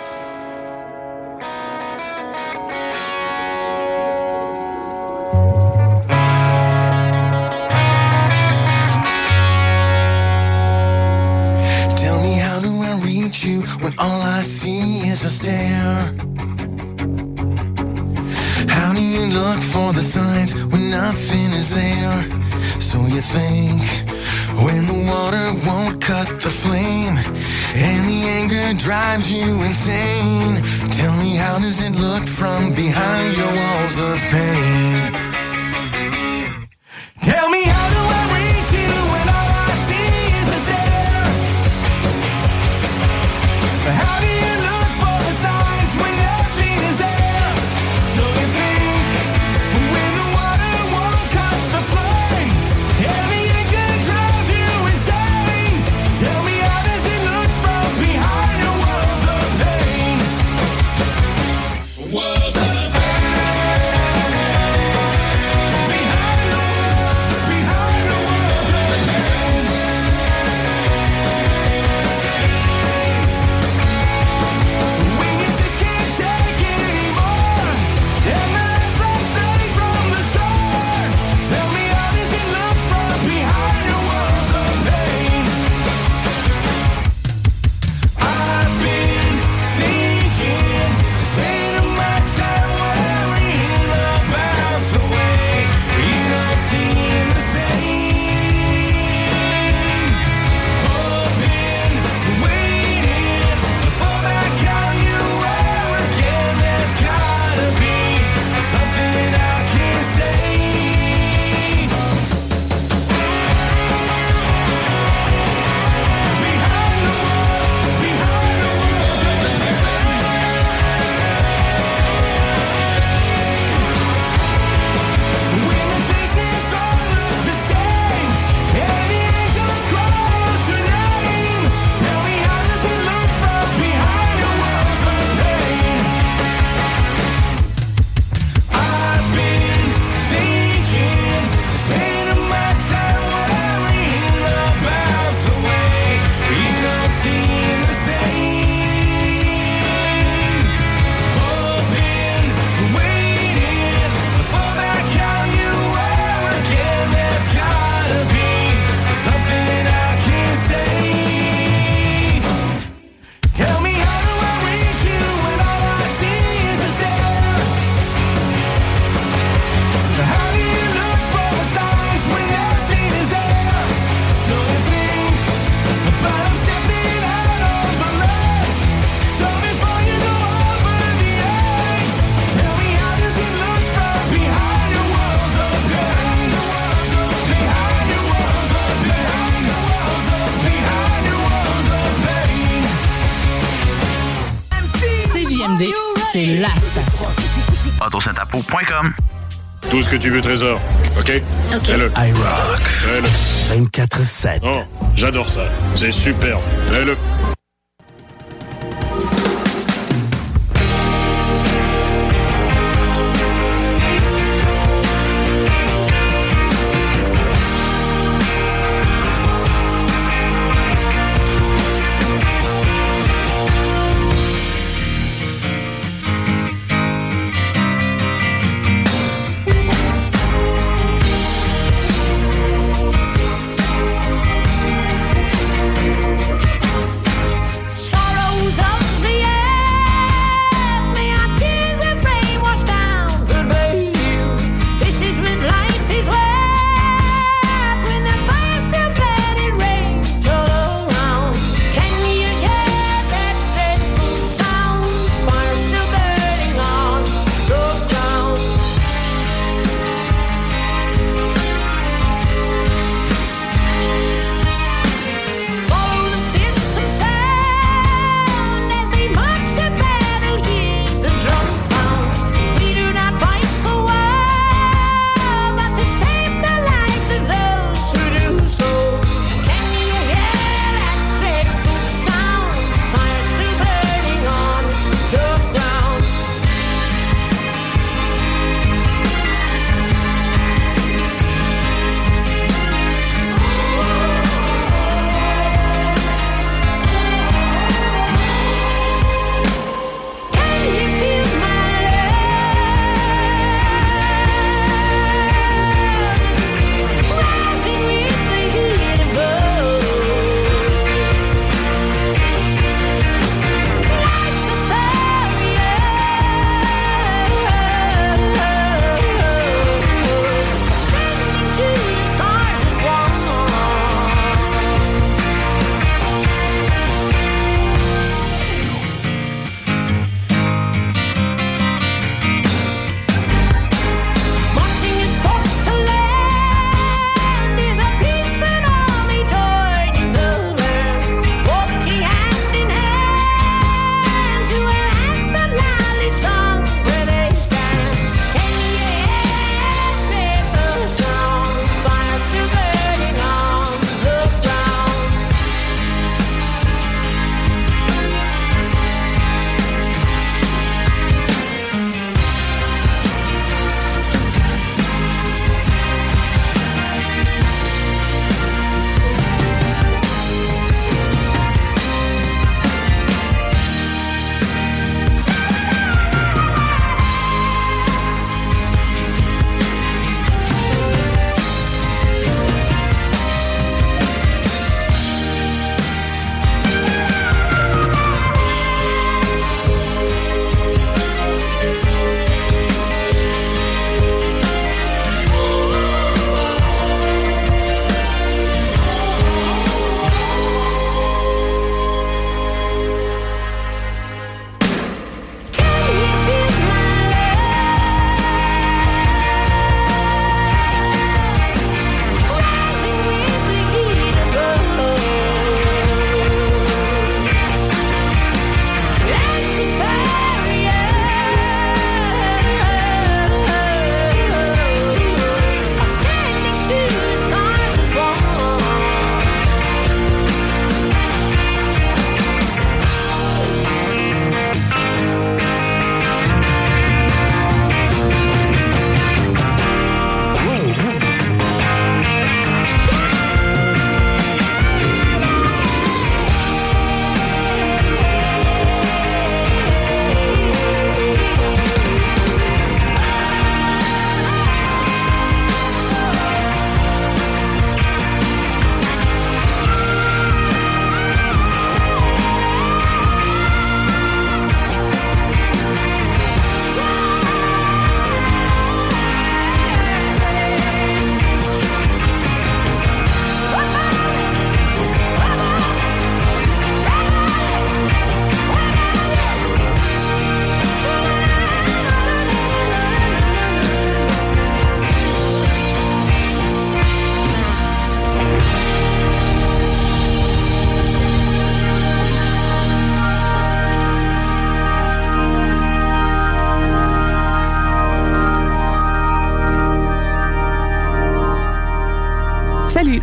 You when all I see is a stare? How do you look for the signs when nothing is there? So you think when the water won't cut the flame and the anger drives you insane, tell me, how does it look from behind your walls of pain? Tell me, how do I reach you when all I see is a stare? How do you look for the signs when nothing is there? So you think when the water won't cut the flame and the anger drives you insane, tell me, how does it look from behind your walls of pain? Walls of CJMD, c'est la station. Autosentapo.com. Tout ce que tu veux, Trésor. OK? Fais-le. iRock. Fais-le. 24/7. Oh, j'adore ça. C'est super. Fais-le.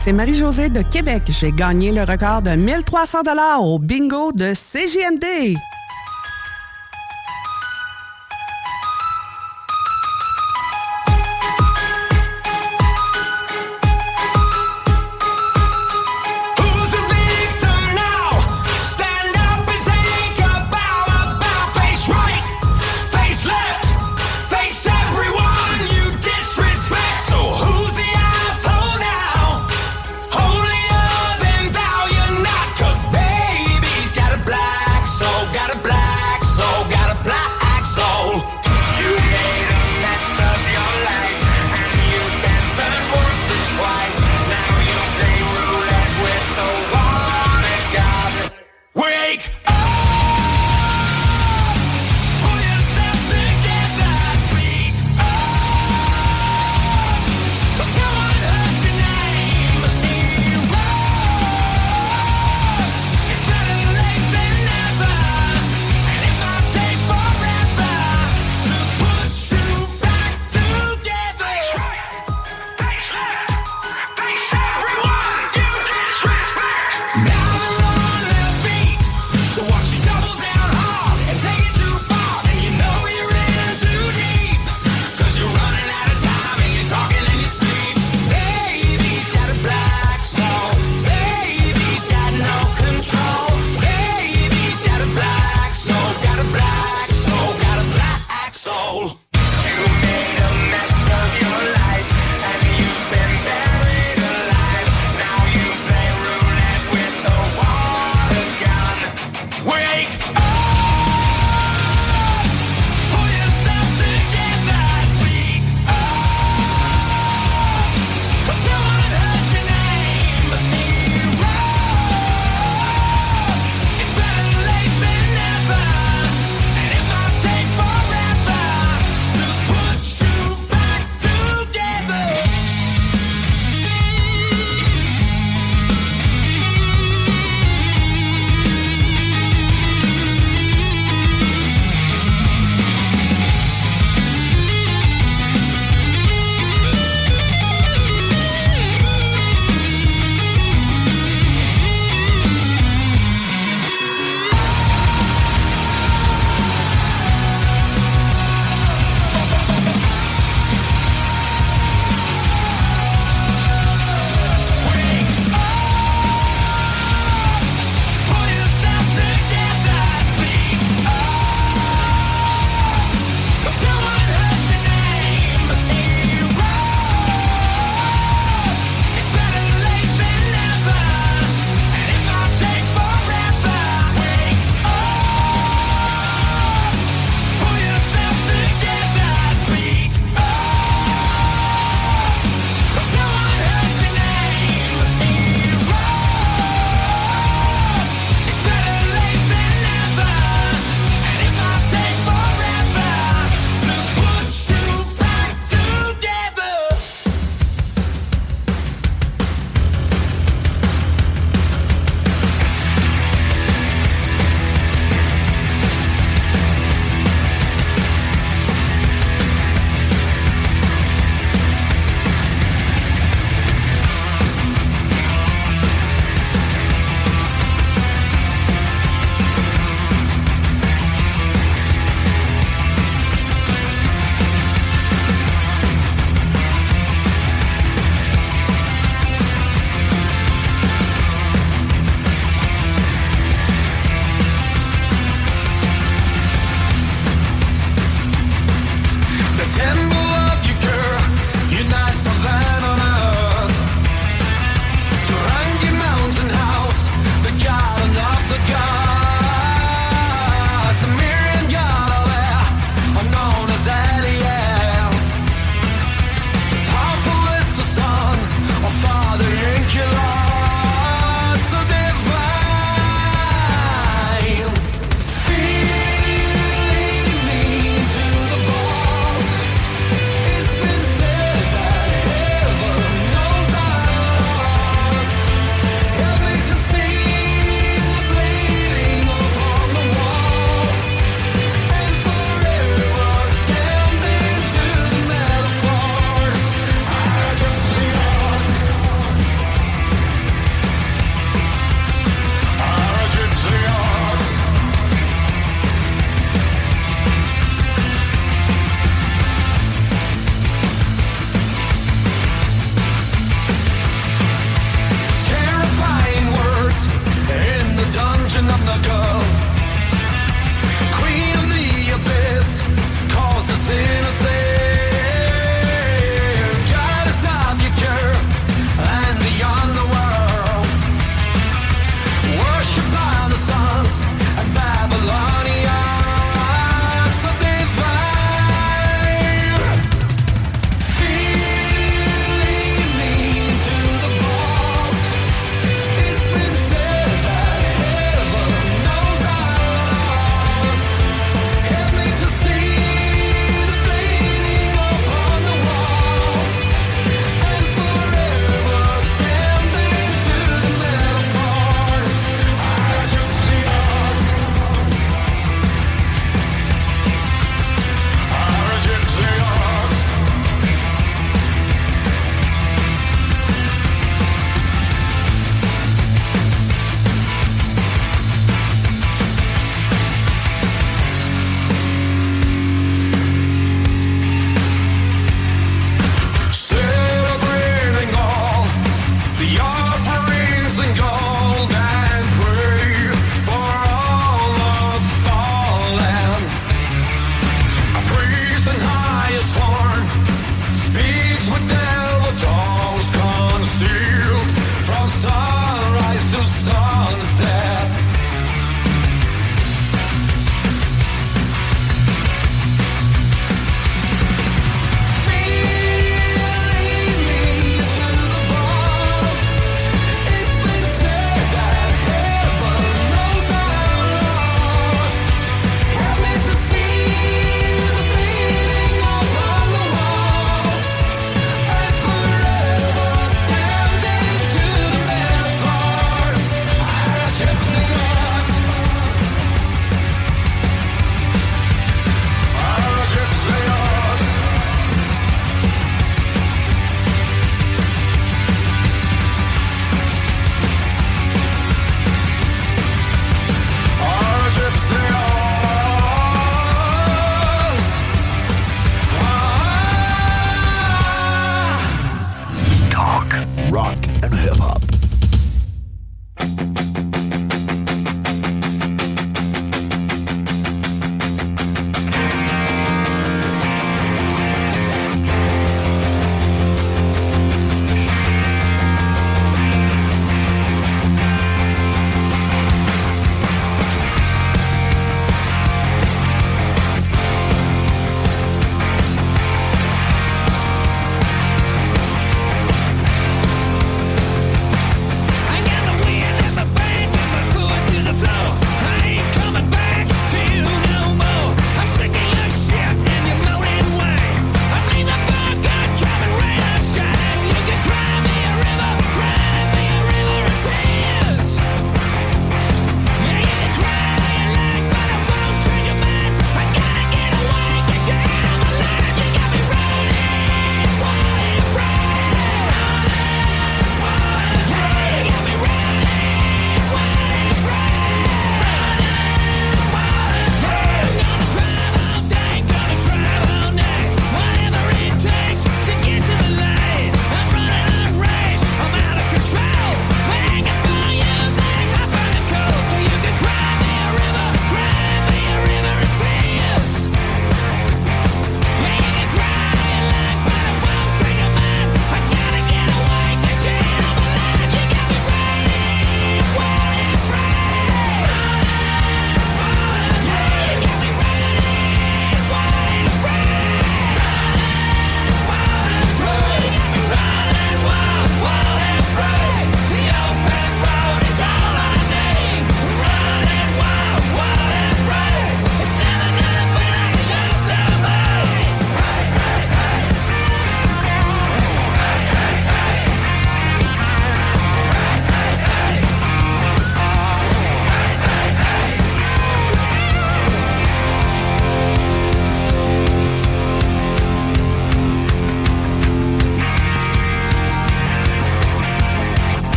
c'est Marie-Josée de Québec. J'ai gagné le record de 1300 $ au bingo de CJMD. Got a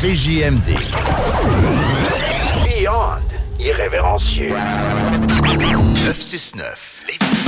CJMD. Beyond irrévérencieux. 969.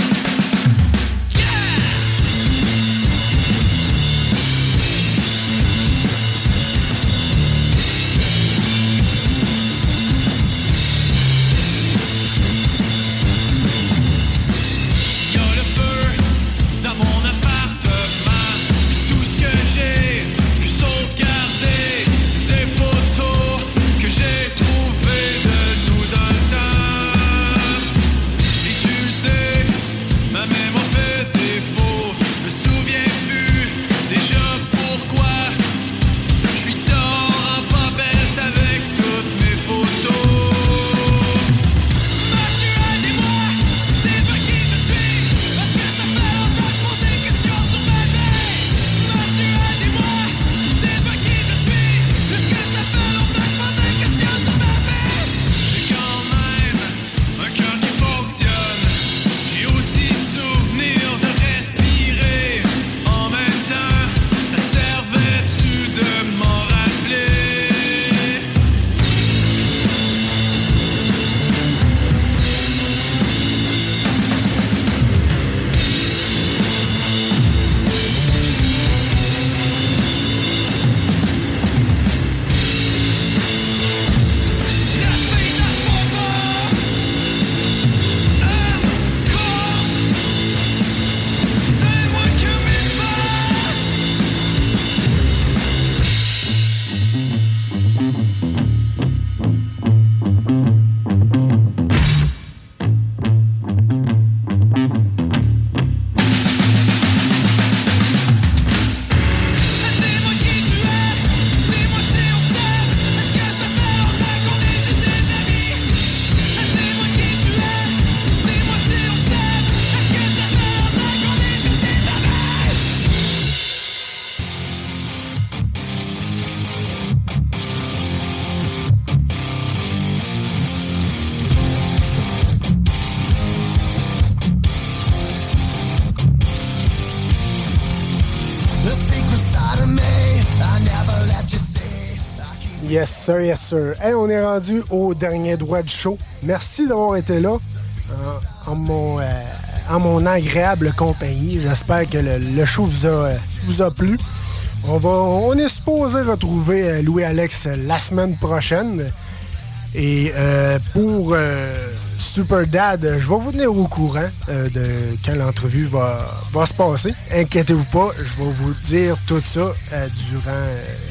Yes, sir, yes, sir. Hey, on est rendu au dernier droit du show. Merci d'avoir été là en mon agréable compagnie. J'espère que le show vous a plu. On est supposé retrouver Louis-Alex la semaine prochaine. Et pour Super Dad, je vais vous tenir au courant de quand l'entrevue va se passer. Inquiétez-vous pas, je vais vous dire tout ça durant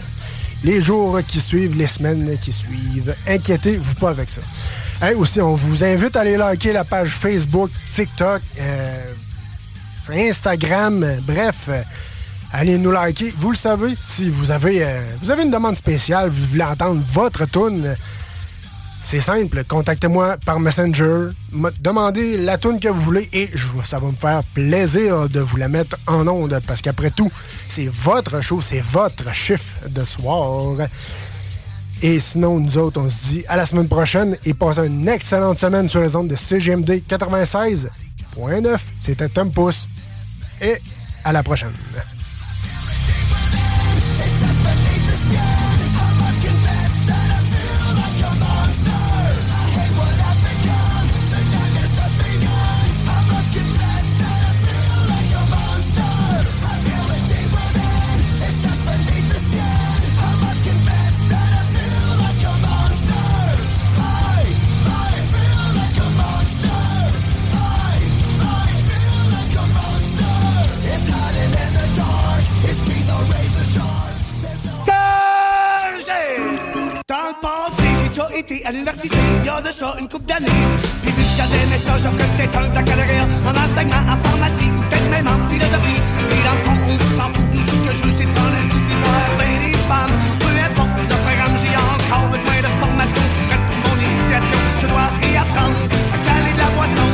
les jours qui suivent, les semaines qui suivent. Inquiétez-vous pas avec ça. Hey, aussi, on vous invite à aller liker la page Facebook, TikTok, Instagram, bref. Allez nous liker. Vous le savez, si vous avez une demande spéciale, vous voulez entendre votre toune, c'est simple. Contactez-moi par Messenger. Demandez la toune que vous voulez et ça va me faire plaisir de vous la mettre en onde parce qu'après tout, c'est votre show, c'est votre chiffre de soir. Et sinon, nous autres, on se dit à la semaine prochaine et passez une excellente semaine sur les ondes de CGMD 96.9. C'était Tom Pouce. Et à la prochaine. Été à l'université, il y a de ça une couple d'années. Puis vu que j'avais mes ça, j'offre peut-être un baccalauréat en enseignement, en pharmacie ou peut-être même en philosophie. Et dans le fond, on s'en fout, tout ce que je veux, c'est prendre un coup de voir ben des femmes. Peu importe le programme, j'ai encore besoin de formation. Je suis prête pour mon initiation, je dois réapprendre à caler de la boisson.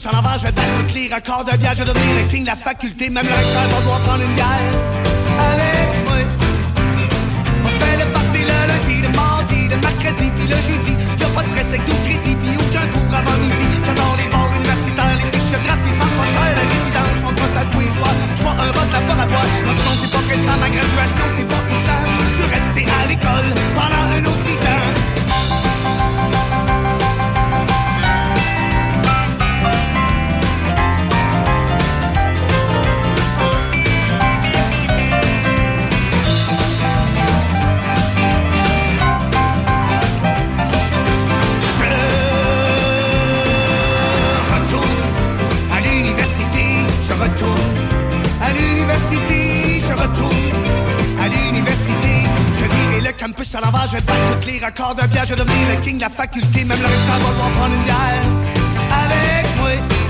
à l'envers, je vais battre tous les records de bière. Je vais devenir le king de la faculté, même le recteur va devoir prendre une bière avec moi. On fait le party le lundi, le mardi, le mercredi, puis le jeudi. Y'a pas de stress avec 12 crédits, puis aucun cours avant midi. J'adore les bars universitaires, les fiches graphismes pas cher. La résidence, on passe à tous les soirs. J'vois un rock laboratoire. Notre nom, c'est pas récent, ma graduation, c'est pas une chance. Je veux rester à l'école pendant un autre 10 ans. Je retourne à l'université, je retourne à l'université. Je virai le campus à l'envers, je vais battre tous les records de bière. Je vais devenir le king de la faculté, même le recteur va devoir prendre une bière avec moi.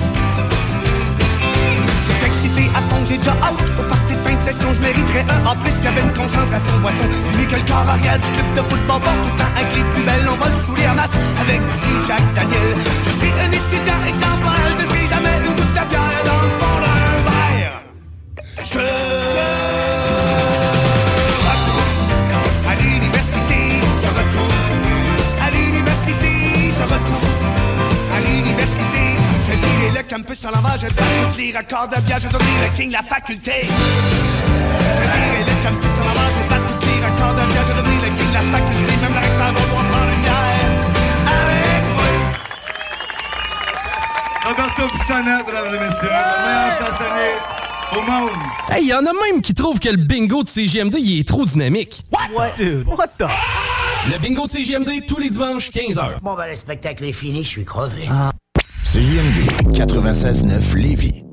Je suis excité à fond, j'ai déjà hâte au party de fin de session. Je mériterais un en plus s'il y avait une concentration boisson. Vu que le corps arrière du club de football porte tout le temps avec les plus belles, on va le saouler en masse avec petit Jack Daniel. Je suis un étudiant exemplaire, je ne serai jamais une goutte de bière dans le fond d'un verre. Je retourne à l'université, je retourne à l'université, je retourne à l'université. Je vais virer le campus à l'envers, je vais battre tous les records de bière. Je vais devenir le king de la faculté. Je vais virer le campus à l'envers, je vais battre tous les records de bière. Je vais devenir le king de la faculté. Même le recteur va devoir prendre une bière avec moi. Roberto Pissana, mesdames et messieurs, le meilleur chansonnier au monde. Hey, y en a même qui trouvent que le bingo de CJMD, il est trop dynamique. What? Dude, what the... Le bingo de CJMD, tous les dimanches, 15h. Bon, ben, le spectacle est fini, je suis crevé. CJMD 96.9 Lévis.